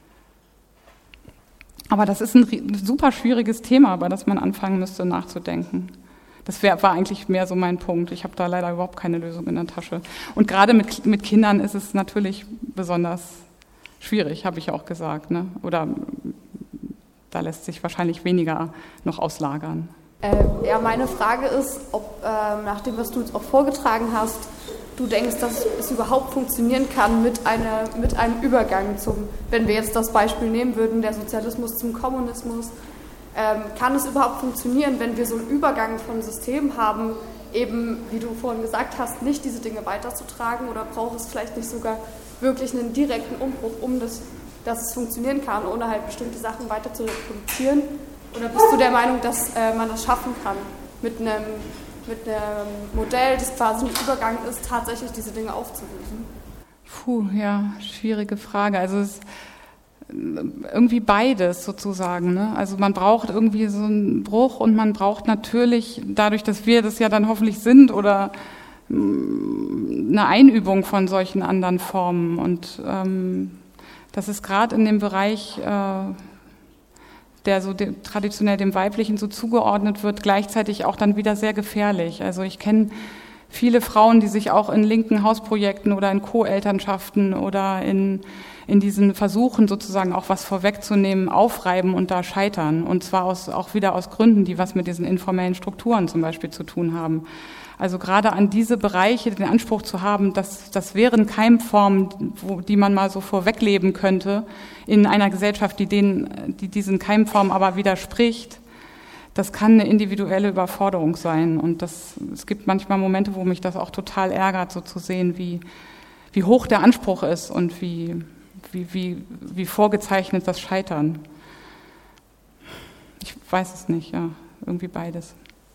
Aber das ist ein super schwieriges Thema, über das man anfangen müsste nachzudenken. Das wär, war eigentlich mehr so mein Punkt. Ich habe da leider überhaupt keine Lösung in der Tasche. Und gerade mit, mit Kindern ist es natürlich besonders schwierig, habe ich auch gesagt, ne? Oder da lässt sich wahrscheinlich weniger noch auslagern. Äh, ja, meine Frage ist, ob äh, nach dem, was du jetzt auch vorgetragen hast, du denkst, dass es überhaupt funktionieren kann mit, einer, mit einem Übergang zum, wenn wir jetzt das Beispiel nehmen würden, der Sozialismus zum Kommunismus, ähm, kann es überhaupt funktionieren, wenn wir so einen Übergang von Systemen haben, eben, wie du vorhin gesagt hast, nicht diese Dinge weiterzutragen, oder braucht es vielleicht nicht sogar wirklich einen direkten Umbruch, um das, dass es funktionieren kann, ohne halt bestimmte Sachen weiter zu reproduzieren? Oder bist du der Meinung, dass äh, man das schaffen kann, mit einem, mit einem Modell, das quasi ein Übergang ist, tatsächlich diese Dinge aufzulösen? Puh, ja, schwierige Frage. Also es ist irgendwie beides sozusagen, ne? Also man braucht irgendwie so einen Bruch und man braucht natürlich, dadurch, dass wir das ja dann hoffentlich sind, oder eine Einübung von solchen anderen Formen. Und ähm, das ist gerade in dem Bereich, äh, der so de- traditionell dem Weiblichen so zugeordnet wird, gleichzeitig auch dann wieder sehr gefährlich. Also ich kenne viele Frauen, die sich auch in linken Hausprojekten oder in Co-Elternschaften oder in, in diesen Versuchen sozusagen auch was vorwegzunehmen, aufreiben und da scheitern. Und zwar aus, auch wieder aus Gründen, die was mit diesen informellen Strukturen zum Beispiel zu tun haben. Also gerade an diese Bereiche den Anspruch zu haben, dass das wären Keimformen, wo, die man mal so vorwegleben könnte, in einer Gesellschaft, die, denen, die diesen Keimformen aber widerspricht, das kann eine individuelle Überforderung sein. Und das, es gibt manchmal Momente, wo mich das auch total ärgert, so zu sehen, wie, wie hoch der Anspruch ist und wie, wie, wie, wie vorgezeichnet das Scheitern. Ich weiß es nicht, ja, irgendwie beides.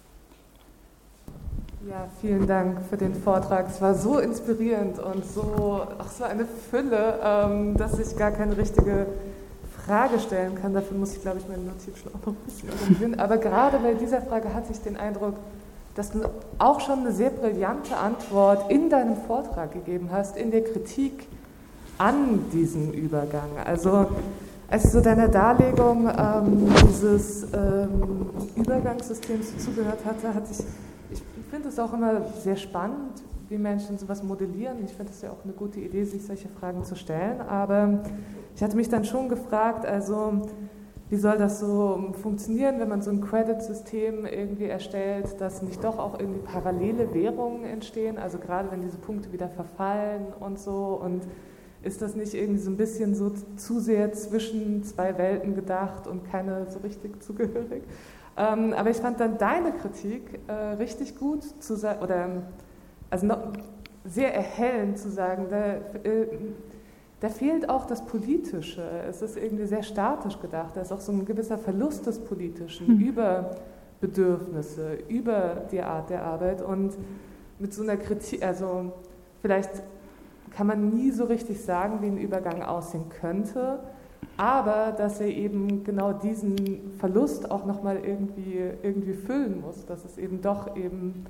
Ja, vielen Dank für den Vortrag. Es war so inspirierend und so, ach, so eine Fülle, ähm, dass ich gar keine richtige Frage stellen kann. Dafür muss ich, glaube ich, meine Notizblock auch noch ein bisschen organisieren. Aber gerade bei dieser Frage hatte ich den Eindruck, dass du auch schon eine sehr brillante Antwort in deinem Vortrag gegeben hast, in der Kritik an diesem Übergang. Also als ich so deiner Darlegung ähm, dieses ähm, Übergangssystems zugehört hatte, hatte ich Ich finde es auch immer sehr spannend, wie Menschen sowas modellieren. Ich finde es ja auch eine gute Idee, sich solche Fragen zu stellen. Aber ich hatte mich dann schon gefragt, also wie soll das so funktionieren, wenn man so ein Credit-System irgendwie erstellt, dass nicht doch auch irgendwie parallele Währungen entstehen, also gerade wenn diese Punkte wieder verfallen und so. Und ist das nicht irgendwie so ein bisschen so zu sehr zwischen zwei Welten gedacht und keine so richtig zugehörig? Ähm, aber ich fand dann deine Kritik äh, richtig gut zu sagen, oder also noch sehr erhellend zu sagen, da, äh, da fehlt auch das Politische. Es ist irgendwie sehr statisch gedacht. Da ist auch so ein gewisser Verlust des Politischen mhm. über Bedürfnisse, über die Art der Arbeit. Und mit so einer Kritik, also vielleicht kann man nie so richtig sagen, wie ein Übergang aussehen könnte, aber dass er eben genau diesen Verlust auch nochmal irgendwie, irgendwie füllen muss, dass es eben doch eben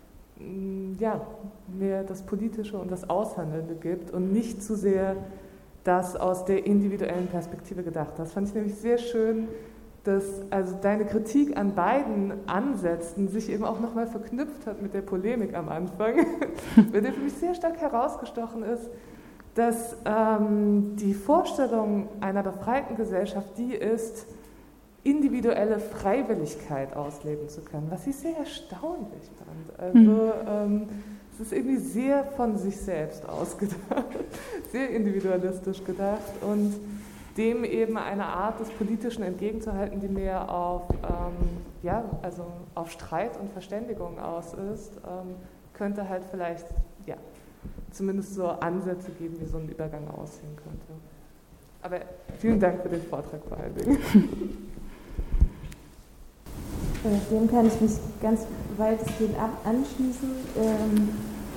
ja, mehr das Politische und das Aushandelnde gibt und nicht zu sehr das aus der individuellen Perspektive gedacht. Das fand ich nämlich sehr schön, dass also deine Kritik an beiden Ansätzen sich eben auch nochmal verknüpft hat mit der Polemik am Anfang, bei der für mich sehr stark herausgestochen ist, dass ähm, die Vorstellung einer befreiten Gesellschaft die ist, individuelle Freiwilligkeit ausleben zu können, was ich sehr erstaunlich fand. Also mhm. ähm, es ist irgendwie sehr von sich selbst ausgedacht, sehr individualistisch gedacht und dem eben eine Art des Politischen entgegenzuhalten, die mehr auf, ähm, ja, also auf Streit und Verständigung aus ist, ähm, könnte halt vielleicht, ja, zumindest so Ansätze geben, wie so ein Übergang aussehen könnte. Aber vielen Dank für den Vortrag vor allen Dingen. Dem kann ich mich ganz weitestgehend anschließen. Ähm,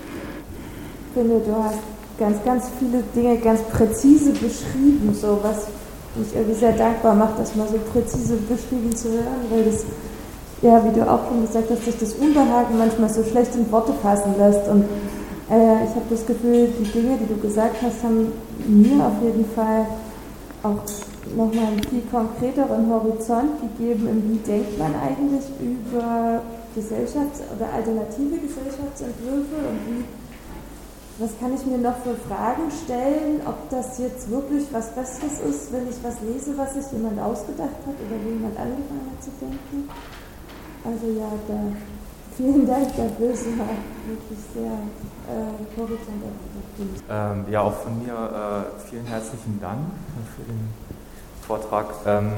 ich finde, du hast ganz, ganz viele Dinge ganz präzise beschrieben, so was mich irgendwie sehr dankbar macht, das mal so präzise beschrieben zu hören, weil das, ja, wie du auch schon gesagt hast, sich das Unbehagen manchmal so schlecht in Worte fassen lässt. Und äh, ich habe das Gefühl, die Dinge, die du gesagt hast, haben mir auf jeden Fall auch nochmal einen viel konkreteren Horizont gegeben, in wie denkt man eigentlich über Gesellschafts- oder alternative Gesellschaftsentwürfe und wie, was kann ich mir noch für Fragen stellen, ob das jetzt wirklich was Besseres ist, wenn ich was lese, was sich jemand ausgedacht hat oder wie jemand angefangen hat zu denken. Also ja, da, vielen Dank dafür, es war wirklich sehr äh, horizont erweitert. Ähm, ja, auch von mir äh, vielen herzlichen Dank für den Vortrag. Ähm,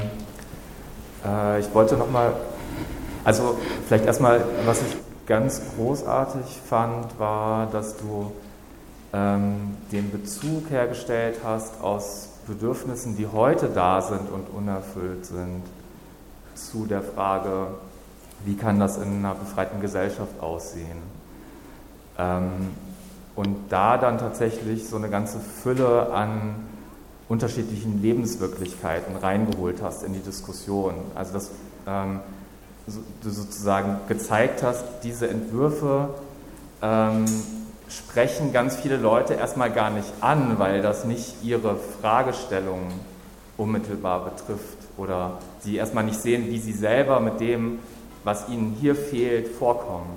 äh, ich wollte nochmal, also vielleicht erstmal, was ich ganz großartig fand, war, dass du ähm, den Bezug hergestellt hast aus Bedürfnissen, die heute da sind und unerfüllt sind, zu der Frage, wie kann das in einer befreiten Gesellschaft aussehen? Ähm, und da dann tatsächlich so eine ganze Fülle an unterschiedlichen Lebenswirklichkeiten reingeholt hast in die Diskussion. Also dass ähm, so, du sozusagen gezeigt hast, diese Entwürfe ähm, sprechen ganz viele Leute erstmal gar nicht an, weil das nicht ihre Fragestellung unmittelbar betrifft oder sie erstmal nicht sehen, wie sie selber mit dem, was ihnen hier fehlt, vorkommen.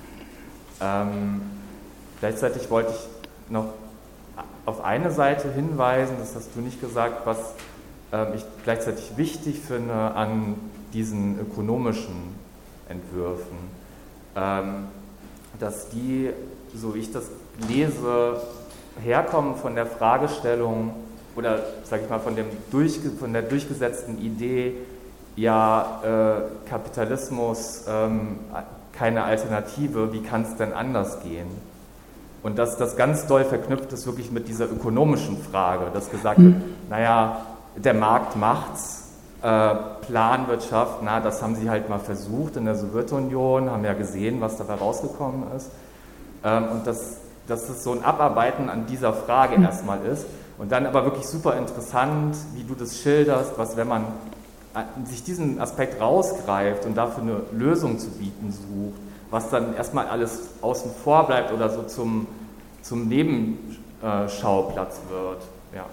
Ähm, gleichzeitig wollte ich noch auf eine Seite hinweisen, das hast du nicht gesagt, was ähm, ich gleichzeitig wichtig finde an diesen ökonomischen Entwürfen, ähm, dass die, so wie ich das lese, herkommen von der Fragestellung oder, sage ich mal, von, dem durch, von der durchgesetzten Idee, ja, äh, Kapitalismus, ähm, keine Alternative, wie kann es denn anders gehen? Und dass das ganz doll verknüpft ist wirklich mit dieser ökonomischen Frage, dass gesagt wird, naja, der Markt macht's, äh, Planwirtschaft, na, das haben sie halt mal versucht in der Sowjetunion, haben ja gesehen, was dabei rausgekommen ist. Ähm, und dass, dass es so ein Abarbeiten an dieser Frage erstmal ist. Und dann aber wirklich super interessant, wie du das schilderst, was, wenn man sich diesen Aspekt rausgreift und dafür eine Lösung zu bieten sucht, was dann erstmal alles außen vor bleibt oder so zum, zum Nebenschauplatz wird. Ja.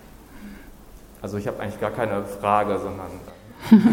Also ich habe eigentlich gar keine Frage, sondern...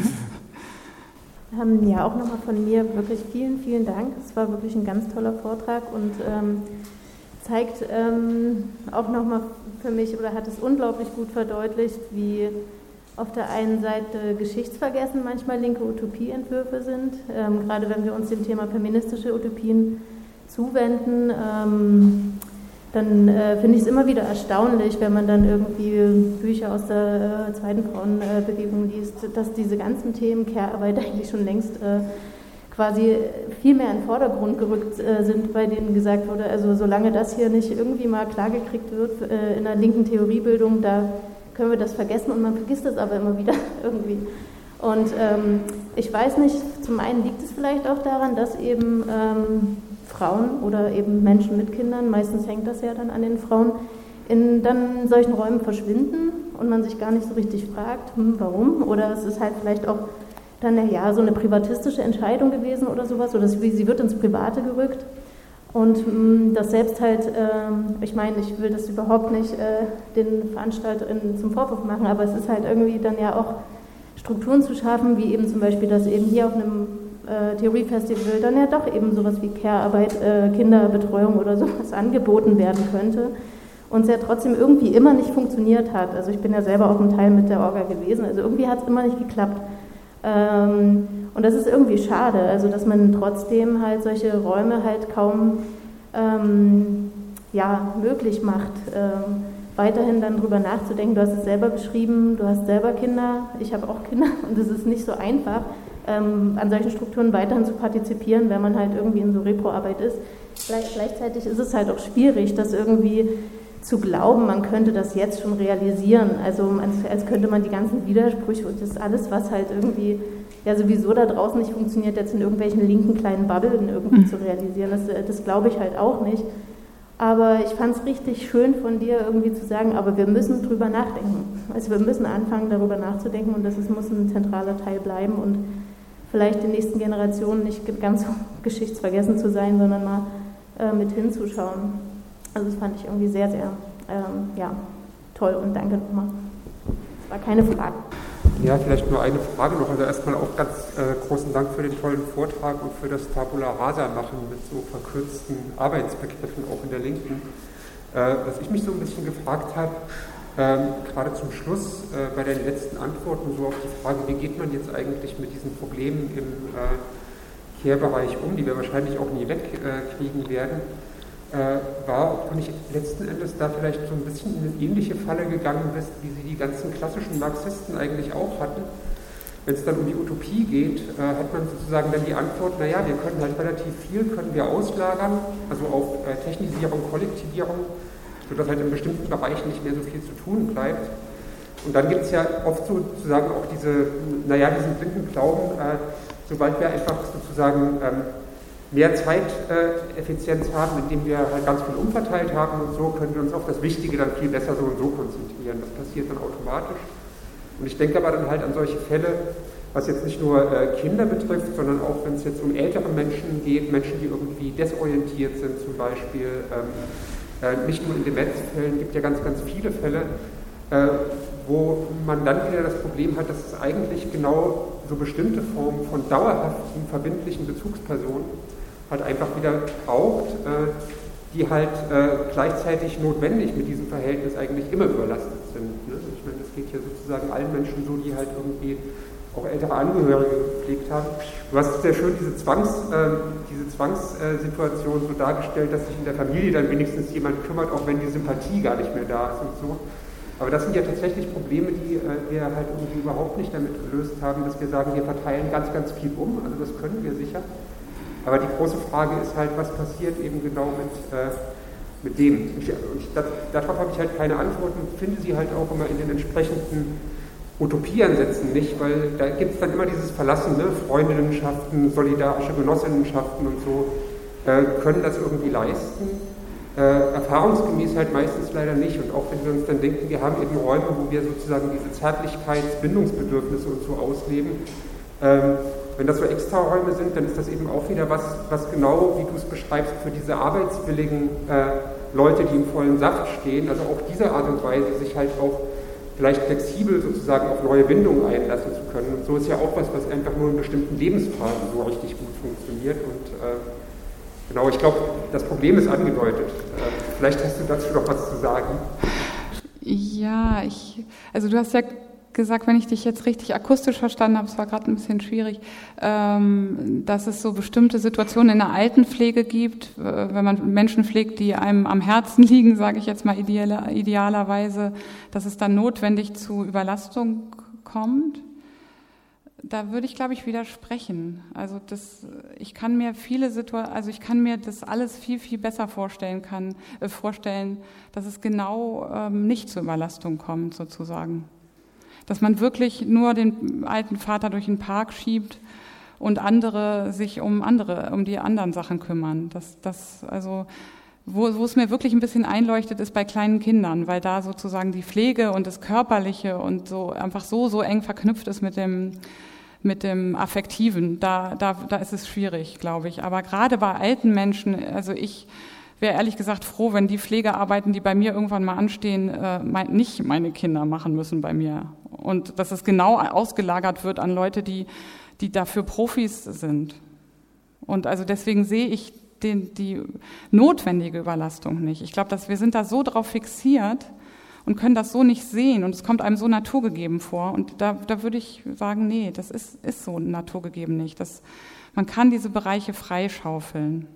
ähm, ja, auch nochmal von mir wirklich vielen, vielen Dank. Es war wirklich ein ganz toller Vortrag und ähm, zeigt ähm, auch nochmal für mich, oder hat es unglaublich gut verdeutlicht, wie auf der einen Seite Geschichtsvergessen manchmal linke Utopieentwürfe sind, ähm, gerade wenn wir uns dem Thema feministische Utopien zuwenden, ähm, dann äh, finde ich es immer wieder erstaunlich, wenn man dann irgendwie Bücher aus der äh, zweiten Frauenbewegung liest, dass diese ganzen Themen Care-Arbeit eigentlich schon längst äh, quasi viel mehr in den Vordergrund gerückt äh, sind, bei denen gesagt wurde, also solange das hier nicht irgendwie mal klargekriegt wird äh, in der linken Theoriebildung, da können wir das vergessen und man vergisst es aber immer wieder irgendwie. Und ähm, ich weiß nicht, zum einen liegt es vielleicht auch daran, dass eben ähm, Frauen oder eben Menschen mit Kindern, meistens hängt das ja dann an den Frauen, in dann solchen Räumen verschwinden und man sich gar nicht so richtig fragt, hm, warum? Oder es ist halt vielleicht auch dann ja so eine privatistische Entscheidung gewesen oder sowas, oder sie wird ins Private gerückt. Und mh, das selbst halt, ähm, ich meine, ich will das überhaupt nicht äh, den VeranstalterInnen zum Vorwurf machen, aber es ist halt irgendwie dann ja auch Strukturen zu schaffen, wie eben zum Beispiel, dass eben hier auf einem äh, Theoriefestival dann ja doch eben sowas wie Care-Arbeit, äh, Kinderbetreuung oder sowas angeboten werden könnte und es ja trotzdem irgendwie immer nicht funktioniert hat. Also ich bin ja selber auch ein Teil mit der Orga gewesen, also irgendwie hat es immer nicht geklappt. Ähm, und das ist irgendwie schade, also dass man trotzdem halt solche Räume halt kaum ähm, ja, möglich macht, ähm, weiterhin dann drüber nachzudenken. Du hast es selber beschrieben, du hast selber Kinder, ich habe auch Kinder und es ist nicht so einfach, ähm, an solchen Strukturen weiterhin zu partizipieren, wenn man halt irgendwie in so Repro-Arbeit ist. Gleich, gleichzeitig ist es halt auch schwierig, das irgendwie zu glauben, man könnte das jetzt schon realisieren, also als, als könnte man die ganzen Widersprüche und das alles, was halt irgendwie ja sowieso da draußen nicht funktioniert, jetzt in irgendwelchen linken kleinen Bubblen irgendwie mhm. zu realisieren, das, das glaube ich halt auch nicht. Aber ich fand es richtig schön von dir irgendwie zu sagen, aber wir müssen drüber nachdenken. Also wir müssen anfangen, darüber nachzudenken und das ist, muss ein zentraler Teil bleiben und vielleicht den nächsten Generationen nicht ganz so geschichtsvergessen zu sein, sondern mal äh, mit hinzuschauen. Also das fand ich irgendwie sehr, sehr ähm, ja, toll und danke nochmal. Das war keine Frage. Ja, vielleicht nur eine Frage noch. Also erstmal auch ganz äh, großen Dank für den tollen Vortrag und für das Tabula Rasa machen mit so verkürzten Arbeitsbegriffen auch in der Linken. Äh, was ich mich so ein bisschen gefragt habe, ähm, gerade zum Schluss äh, bei den letzten Antworten so auf die Frage, wie geht man jetzt eigentlich mit diesen Problemen im äh, Care-Bereich um, die wir wahrscheinlich auch nie wegkriegen äh, werden, äh, war, ob du nicht letzten Endes da vielleicht so ein bisschen in eine ähnliche Falle gegangen bist, wie sie die ganzen klassischen Marxisten eigentlich auch hatten. Wenn es dann um die Utopie geht, äh, hat man sozusagen dann die Antwort, naja, wir können halt relativ viel, können wir auslagern, also auf äh, Technisierung, Kollektivierung, sodass halt in bestimmten Bereichen nicht mehr so viel zu tun bleibt. Und dann gibt es ja oft sozusagen auch diese, naja, diesen blinden Glauben, äh, sobald wir einfach sozusagen ähm, mehr Zeiteffizienz äh, haben, indem wir halt ganz viel umverteilt haben und so, können wir uns auf das Wichtige dann viel besser so und so konzentrieren. Das passiert dann automatisch. Und ich denke aber dann halt an solche Fälle, was jetzt nicht nur äh, Kinder betrifft, sondern auch wenn es jetzt um ältere Menschen geht, Menschen, die irgendwie desorientiert sind zum Beispiel, ähm, äh, nicht nur in Demenzfällen, gibt ja ganz, ganz viele Fälle, äh, wo man dann wieder das Problem hat, dass es eigentlich genau so bestimmte Formen von dauerhaften, verbindlichen Bezugspersonen halt einfach wieder braucht, äh, die halt äh, gleichzeitig notwendig mit diesem Verhältnis eigentlich immer überlastet sind. Ne? Ich meine, das geht ja sozusagen allen Menschen so, die halt irgendwie auch ältere Angehörige gepflegt haben. Du hast sehr schön diese, Zwangs, äh, diese Zwangssituation so dargestellt, dass sich in der Familie dann wenigstens jemand kümmert, auch wenn die Sympathie gar nicht mehr da ist und so. Aber das sind ja tatsächlich Probleme, die äh, wir halt irgendwie überhaupt nicht damit gelöst haben, dass wir sagen, wir verteilen ganz, ganz viel um, also das können wir sicher. Aber die große Frage ist halt, was passiert eben genau mit, äh, mit dem. Ich, ich, das, darauf habe ich halt keine Antworten, finde sie halt auch immer in den entsprechenden Utopieansätzen nicht, weil da gibt es dann immer dieses Verlassen, ne? Freundinnenschaften, solidarische Genossinnenschaften und so, äh, können das irgendwie leisten. Äh, erfahrungsgemäß halt meistens leider nicht. Und auch wenn wir uns dann denken, wir haben eben Räume, wo wir sozusagen diese Zärtlichkeits-, Bindungsbedürfnisse und so ausleben, ähm, wenn das so Extraräume sind, dann ist das eben auch wieder was, was genau, wie du es beschreibst, für diese arbeitswilligen äh, Leute, die im vollen Saft stehen, also auch diese Art und Weise, sich halt auch vielleicht flexibel sozusagen auf neue Bindungen einlassen zu können. Und so ist ja auch was, was einfach nur in bestimmten Lebensphasen so richtig gut funktioniert. Und äh, genau, ich glaube, das Problem ist angedeutet. Äh, vielleicht hast du dazu noch was zu sagen. Ja, ich, also du hast ja gesagt, wenn ich dich jetzt richtig akustisch verstanden habe, es war gerade ein bisschen schwierig, ähm, dass es so bestimmte Situationen in der Altenpflege gibt, äh, wenn man Menschen pflegt, die einem am Herzen liegen, sage ich jetzt mal ideale, idealerweise, dass es dann notwendig zu Überlastung kommt. Da würde ich, glaube ich, widersprechen. Also das, ich kann mir viele Situationen, also ich kann mir das alles viel, viel besser vorstellen kann, äh, vorstellen, dass es genau ähm, nicht zur Überlastung kommt, sozusagen. Dass man wirklich nur den alten Vater durch den Park schiebt und andere sich um andere, um die anderen Sachen kümmern. Das, das, also, wo, wo es mir wirklich ein bisschen einleuchtet, ist bei kleinen Kindern, weil da sozusagen die Pflege und das Körperliche und so einfach so, so eng verknüpft ist mit dem, mit dem Affektiven. Da, da, da ist es schwierig, glaube ich. Aber gerade bei alten Menschen, also ich wäre ehrlich gesagt froh, wenn die Pflegearbeiten, die bei mir irgendwann mal anstehen, äh, mein, nicht meine Kinder machen müssen bei mir. Und dass es genau ausgelagert wird an Leute, die, die dafür Profis sind. Und also deswegen sehe ich den, die notwendige Überlastung nicht. Ich glaube, dass wir sind da so drauf fixiert und können das so nicht sehen. Und es kommt einem so naturgegeben vor. Und da, da würde ich sagen, nee, das ist, ist so naturgegeben nicht. Das, man kann diese Bereiche freischaufeln.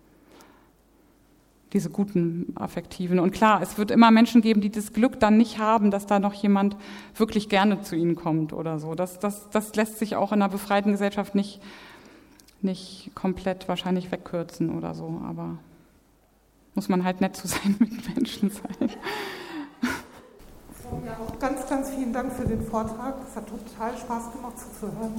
Diese guten Affektiven. Und klar, es wird immer Menschen geben, die das Glück dann nicht haben, dass da noch jemand wirklich gerne zu ihnen kommt oder so. Das, das, das lässt sich auch in einer befreiten Gesellschaft nicht, nicht komplett wahrscheinlich wegkürzen oder so. Aber muss man halt nett zu seinen Mitmenschen sein. So, ja, auch ganz, ganz vielen Dank für den Vortrag. Es hat total Spaß gemacht zuzuhören.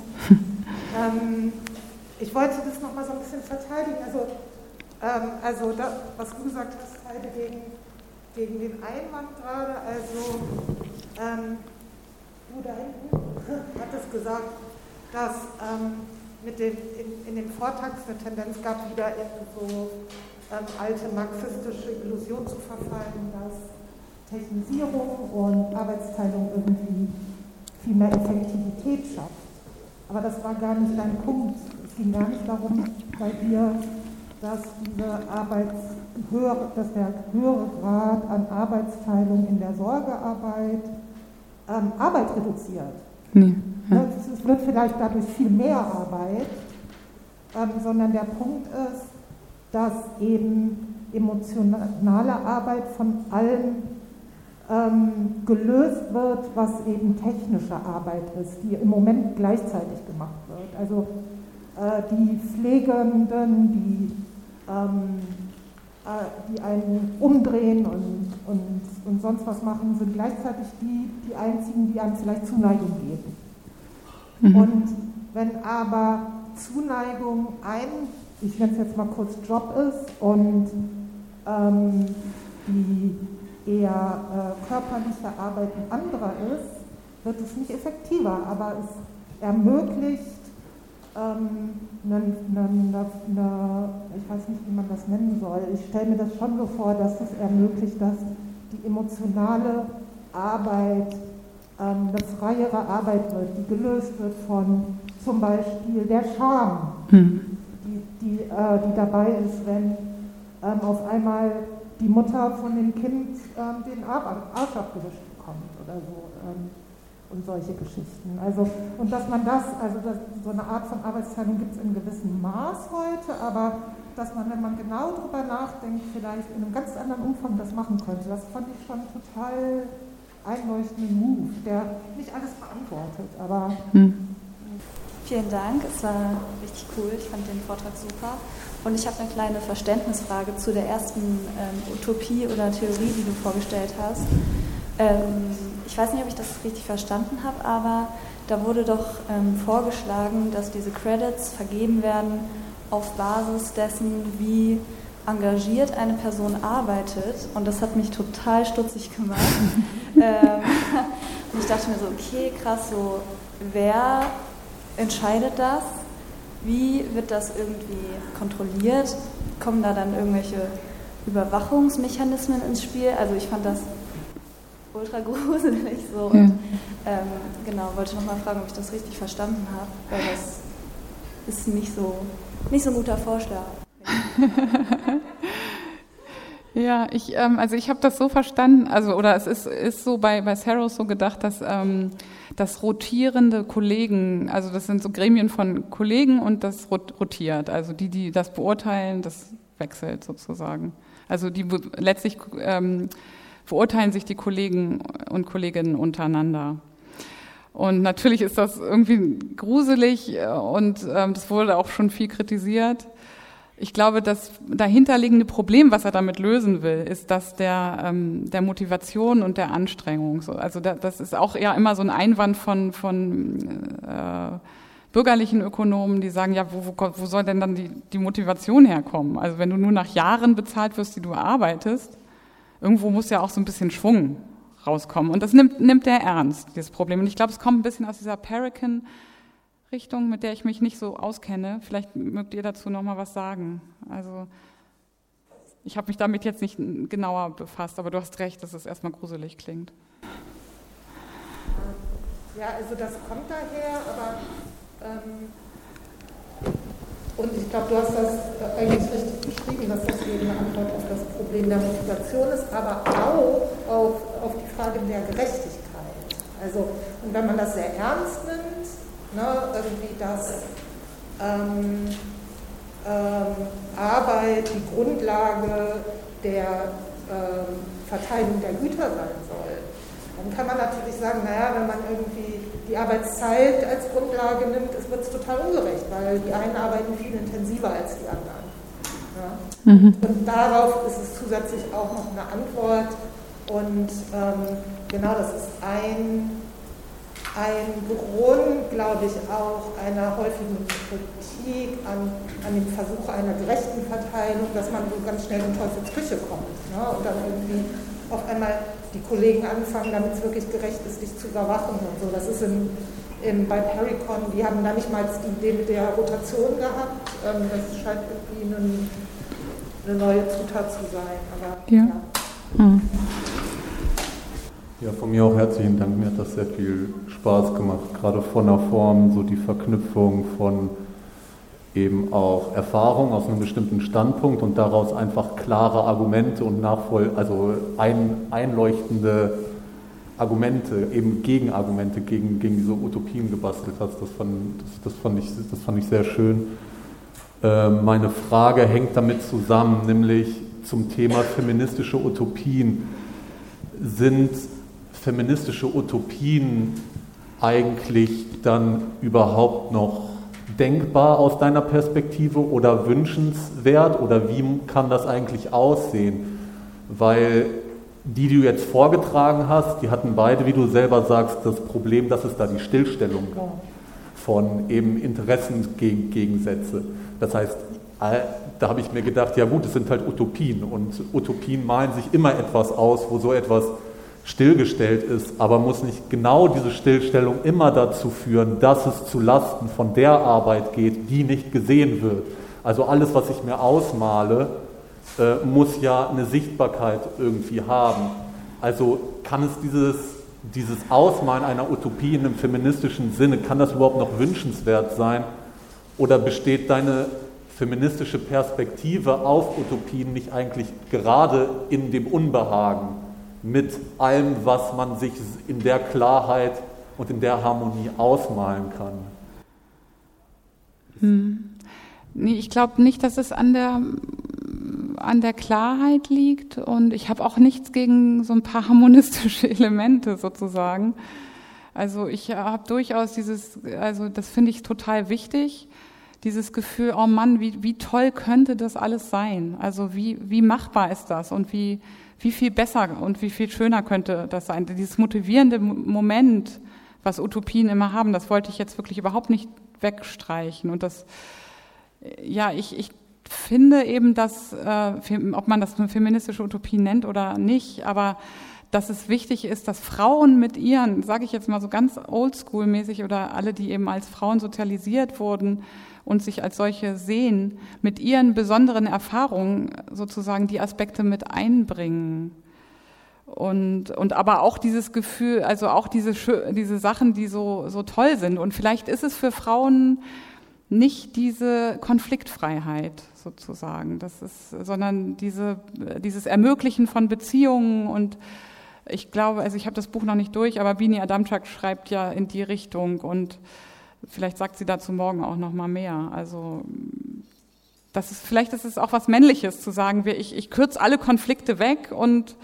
ähm, ich wollte das nochmal so ein bisschen verteidigen. Also, ähm, also das, was du gesagt hast, Heide, gegen, gegen den Einwand gerade. Also, ähm, du da hinten hattest gesagt, dass ähm, mit den, in, in dem Vortrag es eine Tendenz gab, wieder in so ähm, alte marxistische Illusionen zu verfallen, dass Technisierung und Arbeitsteilung irgendwie viel mehr Effektivität schafft. Aber das war gar nicht dein Punkt. Es ging gar nicht darum bei dir, dass diese Arbeits höhere, dass der höhere Grad an Arbeitsteilung in der Sorgearbeit ähm, Arbeit reduziert. Nee. Ja. Es wird vielleicht dadurch viel mehr Arbeit, ähm, sondern der Punkt ist, dass eben emotionale Arbeit von allem ähm, gelöst wird, was eben technische Arbeit ist, die im Moment gleichzeitig gemacht wird. Also äh, die Pflegenden, die, ähm, äh, die einen umdrehen und, und, und sonst was machen, sind gleichzeitig die, die einzigen, die einem vielleicht Zuneigung geben. Mhm. Und wenn aber Zuneigung ein, ich nenne es jetzt mal kurz Job ist und ähm, die eher äh, körperliche Arbeit ein anderer ist, wird es nicht effektiver, aber es ermöglicht ähm, eine, eine, eine, ich weiß nicht, wie man das nennen soll, ich stelle mir das schon so vor, dass es ermöglicht, dass die emotionale Arbeit ähm, eine freiere Arbeit wird, die gelöst wird von zum Beispiel der Scham, mhm. die, die, äh, die dabei ist, wenn ähm, auf einmal die Mutter von dem Kind ähm, den Arsch abgewischt bekommt oder so ähm, und solche Geschichten. Also, und dass man das, also das, so eine Art von Arbeitsteilung gibt es in gewissem Maß heute, aber dass man, wenn man genau drüber nachdenkt, vielleicht in einem ganz anderen Umfang das machen könnte, das fand ich schon total einleuchtenden Move, der nicht alles beantwortet, aber... Hm. Vielen Dank, es war richtig cool, ich fand den Vortrag super. Und ich habe eine kleine Verständnisfrage zu der ersten ähm, Utopie oder Theorie, die du vorgestellt hast. Ähm, ich weiß nicht, ob ich das richtig verstanden habe, aber da wurde doch ähm, vorgeschlagen, dass diese Credits vergeben werden auf Basis dessen, wie engagiert eine Person arbeitet. Und das hat mich total stutzig gemacht. ähm, und ich dachte mir so, okay, krass, so wer entscheidet das? Wie wird das irgendwie kontrolliert? Kommen da dann irgendwelche Überwachungsmechanismen ins Spiel? Also ich fand das ultra gruselig so. Und, ähm, genau, wollte nochmal fragen, ob ich das richtig verstanden habe, weil das ist nicht so, nicht so ein guter Vorschlag. Ja, ich, ähm, also ich habe das so verstanden, also oder es ist, ist so bei, bei Saros so gedacht, dass ähm, dass rotierende Kollegen, also das sind so Gremien von Kollegen und das rotiert, also die, die das beurteilen, das wechselt sozusagen. Also die letztlich ähm, beurteilen sich die Kollegen und Kolleginnen untereinander. Und natürlich ist das irgendwie gruselig und ähm, das wurde auch schon viel kritisiert. Ich glaube, das dahinterliegende Problem, was er damit lösen will, ist das der, ähm, der Motivation und der Anstrengung. So, also da, das ist auch ja immer so ein Einwand von, von äh, bürgerlichen Ökonomen, die sagen, ja, wo, wo, wo soll denn dann die, die Motivation herkommen? Also wenn du nur nach Jahren bezahlt wirst, die du arbeitest, irgendwo muss ja auch so ein bisschen Schwung rauskommen. Und das nimmt, nimmt er ernst, dieses Problem. Und ich glaube, es kommt ein bisschen aus dieser Perican Richtung, mit der ich mich nicht so auskenne. Vielleicht mögt ihr dazu noch mal was sagen. Also ich habe mich damit jetzt nicht genauer befasst, aber du hast recht, dass es erstmal gruselig klingt. Ja, also das kommt daher, aber ähm, und ich glaube, du hast das eigentlich richtig beschrieben, dass das eben eine Antwort auf das Problem der Motivation ist, aber auch auf, auf die Frage der Gerechtigkeit. Also, und wenn man das sehr ernst nimmt, Ne, irgendwie, dass ähm, ähm, Arbeit die Grundlage der ähm, Verteilung der Güter sein soll. Dann kann man natürlich sagen, naja, wenn man irgendwie die Arbeitszeit als Grundlage nimmt, wird es total ungerecht, weil die einen arbeiten viel intensiver als die anderen. Ja? Mhm. Und darauf ist es zusätzlich auch noch eine Antwort. Und ähm, genau, das ist ein, ein Grund, glaube ich, auch einer häufigen Kritik an, an dem Versuch einer gerechten Verteilung, dass man so ganz schnell in Teufels Küche kommt. Ne? Und dann irgendwie auf einmal die Kollegen anfangen, damit es wirklich gerecht ist, dich zu überwachen und so. Das ist in, in, bei Pericon, die haben da nicht mal die Idee mit der Rotation gehabt. Ähm, das scheint irgendwie eine, eine neue Zutat zu sein. Aber, ja. Ja. Mhm. Ja, von mir auch herzlichen Dank. Mir hat das sehr viel Spaß gemacht, gerade von der Form, so die Verknüpfung von eben auch Erfahrung aus einem bestimmten Standpunkt und daraus einfach klare Argumente und nachvoll, also ein, einleuchtende Argumente, eben Gegenargumente gegen, gegen diese Utopien gebastelt hast. Das fand, das, das fand, ich, das fand ich sehr schön. Äh, meine Frage hängt damit zusammen, nämlich zum Thema feministische Utopien. Sind feministische Utopien eigentlich dann überhaupt noch denkbar aus deiner Perspektive oder wünschenswert oder wie kann das eigentlich aussehen? Weil die, die du jetzt vorgetragen hast, die hatten beide, wie du selber sagst, das Problem, dass es da die Stillstellung gab von eben Interessengegensätze. Das heißt, da habe ich mir gedacht, ja gut, es sind halt Utopien und Utopien malen sich immer etwas aus, wo so etwas stillgestellt ist, aber muss nicht genau diese Stillstellung immer dazu führen, dass es zu Lasten von der Arbeit geht, die nicht gesehen wird. Also alles, was ich mir ausmale, äh, muss ja eine Sichtbarkeit irgendwie haben. Also kann es dieses, dieses Ausmalen einer Utopie in einem feministischen Sinne, kann das überhaupt noch wünschenswert sein? Oder besteht deine feministische Perspektive auf Utopien nicht eigentlich gerade in dem Unbehagen mit allem, was man sich in der Klarheit und in der Harmonie ausmalen kann? Hm. Nee, ich glaube nicht, dass es an der, an der Klarheit liegt und ich habe auch nichts gegen so ein paar harmonistische Elemente sozusagen. Also ich habe durchaus dieses, also das finde ich total wichtig, dieses Gefühl, oh Mann, wie, wie toll könnte das alles sein? Also wie, wie machbar ist das und wie Wie viel besser und wie viel schöner könnte das sein? Dieses motivierende Moment, was Utopien immer haben, das wollte ich jetzt wirklich überhaupt nicht wegstreichen. Und das, ja, ich, ich finde eben, dass, äh, ob man das eine feministische Utopie nennt oder nicht, aber dass es wichtig ist, dass Frauen mit ihren, sage ich jetzt mal so ganz oldschool-mäßig oder alle, die eben als Frauen sozialisiert wurden und sich als solche sehen, mit ihren besonderen Erfahrungen sozusagen die Aspekte mit einbringen. Und, und aber auch dieses Gefühl, also auch diese, diese Sachen, die so, so toll sind. Und vielleicht ist es für Frauen nicht diese Konfliktfreiheit sozusagen, das ist, sondern diese, dieses Ermöglichen von Beziehungen. Und ich glaube, also ich habe das Buch noch nicht durch, aber Bini Adamczak schreibt ja in die Richtung und vielleicht sagt sie dazu morgen auch noch mal mehr. Also das ist, vielleicht ist es auch was Männliches zu sagen, ich, ich kürze alle Konflikte weg und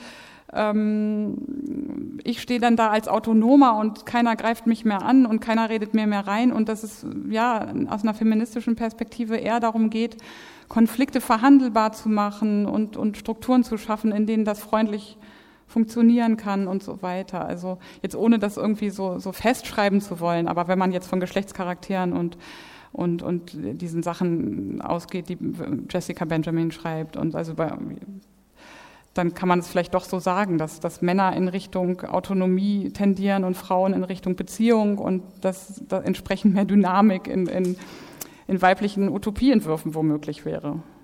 ähm, ich stehe dann da als Autonomer und keiner greift mich mehr an und keiner redet mir mehr rein und dass es ja aus einer feministischen Perspektive eher darum geht, Konflikte verhandelbar zu machen und, und Strukturen zu schaffen, in denen das freundlich funktionieren kann und so weiter. Also jetzt ohne das irgendwie so, so festschreiben zu wollen, aber wenn man jetzt von Geschlechtscharakteren und, und, und diesen Sachen ausgeht, die Jessica Benjamin schreibt, und also bei, dann kann man es vielleicht doch so sagen, dass, dass Männer in Richtung Autonomie tendieren und Frauen in Richtung Beziehung und dass da entsprechend mehr Dynamik in, in, in weiblichen Utopieentwürfen womöglich wäre.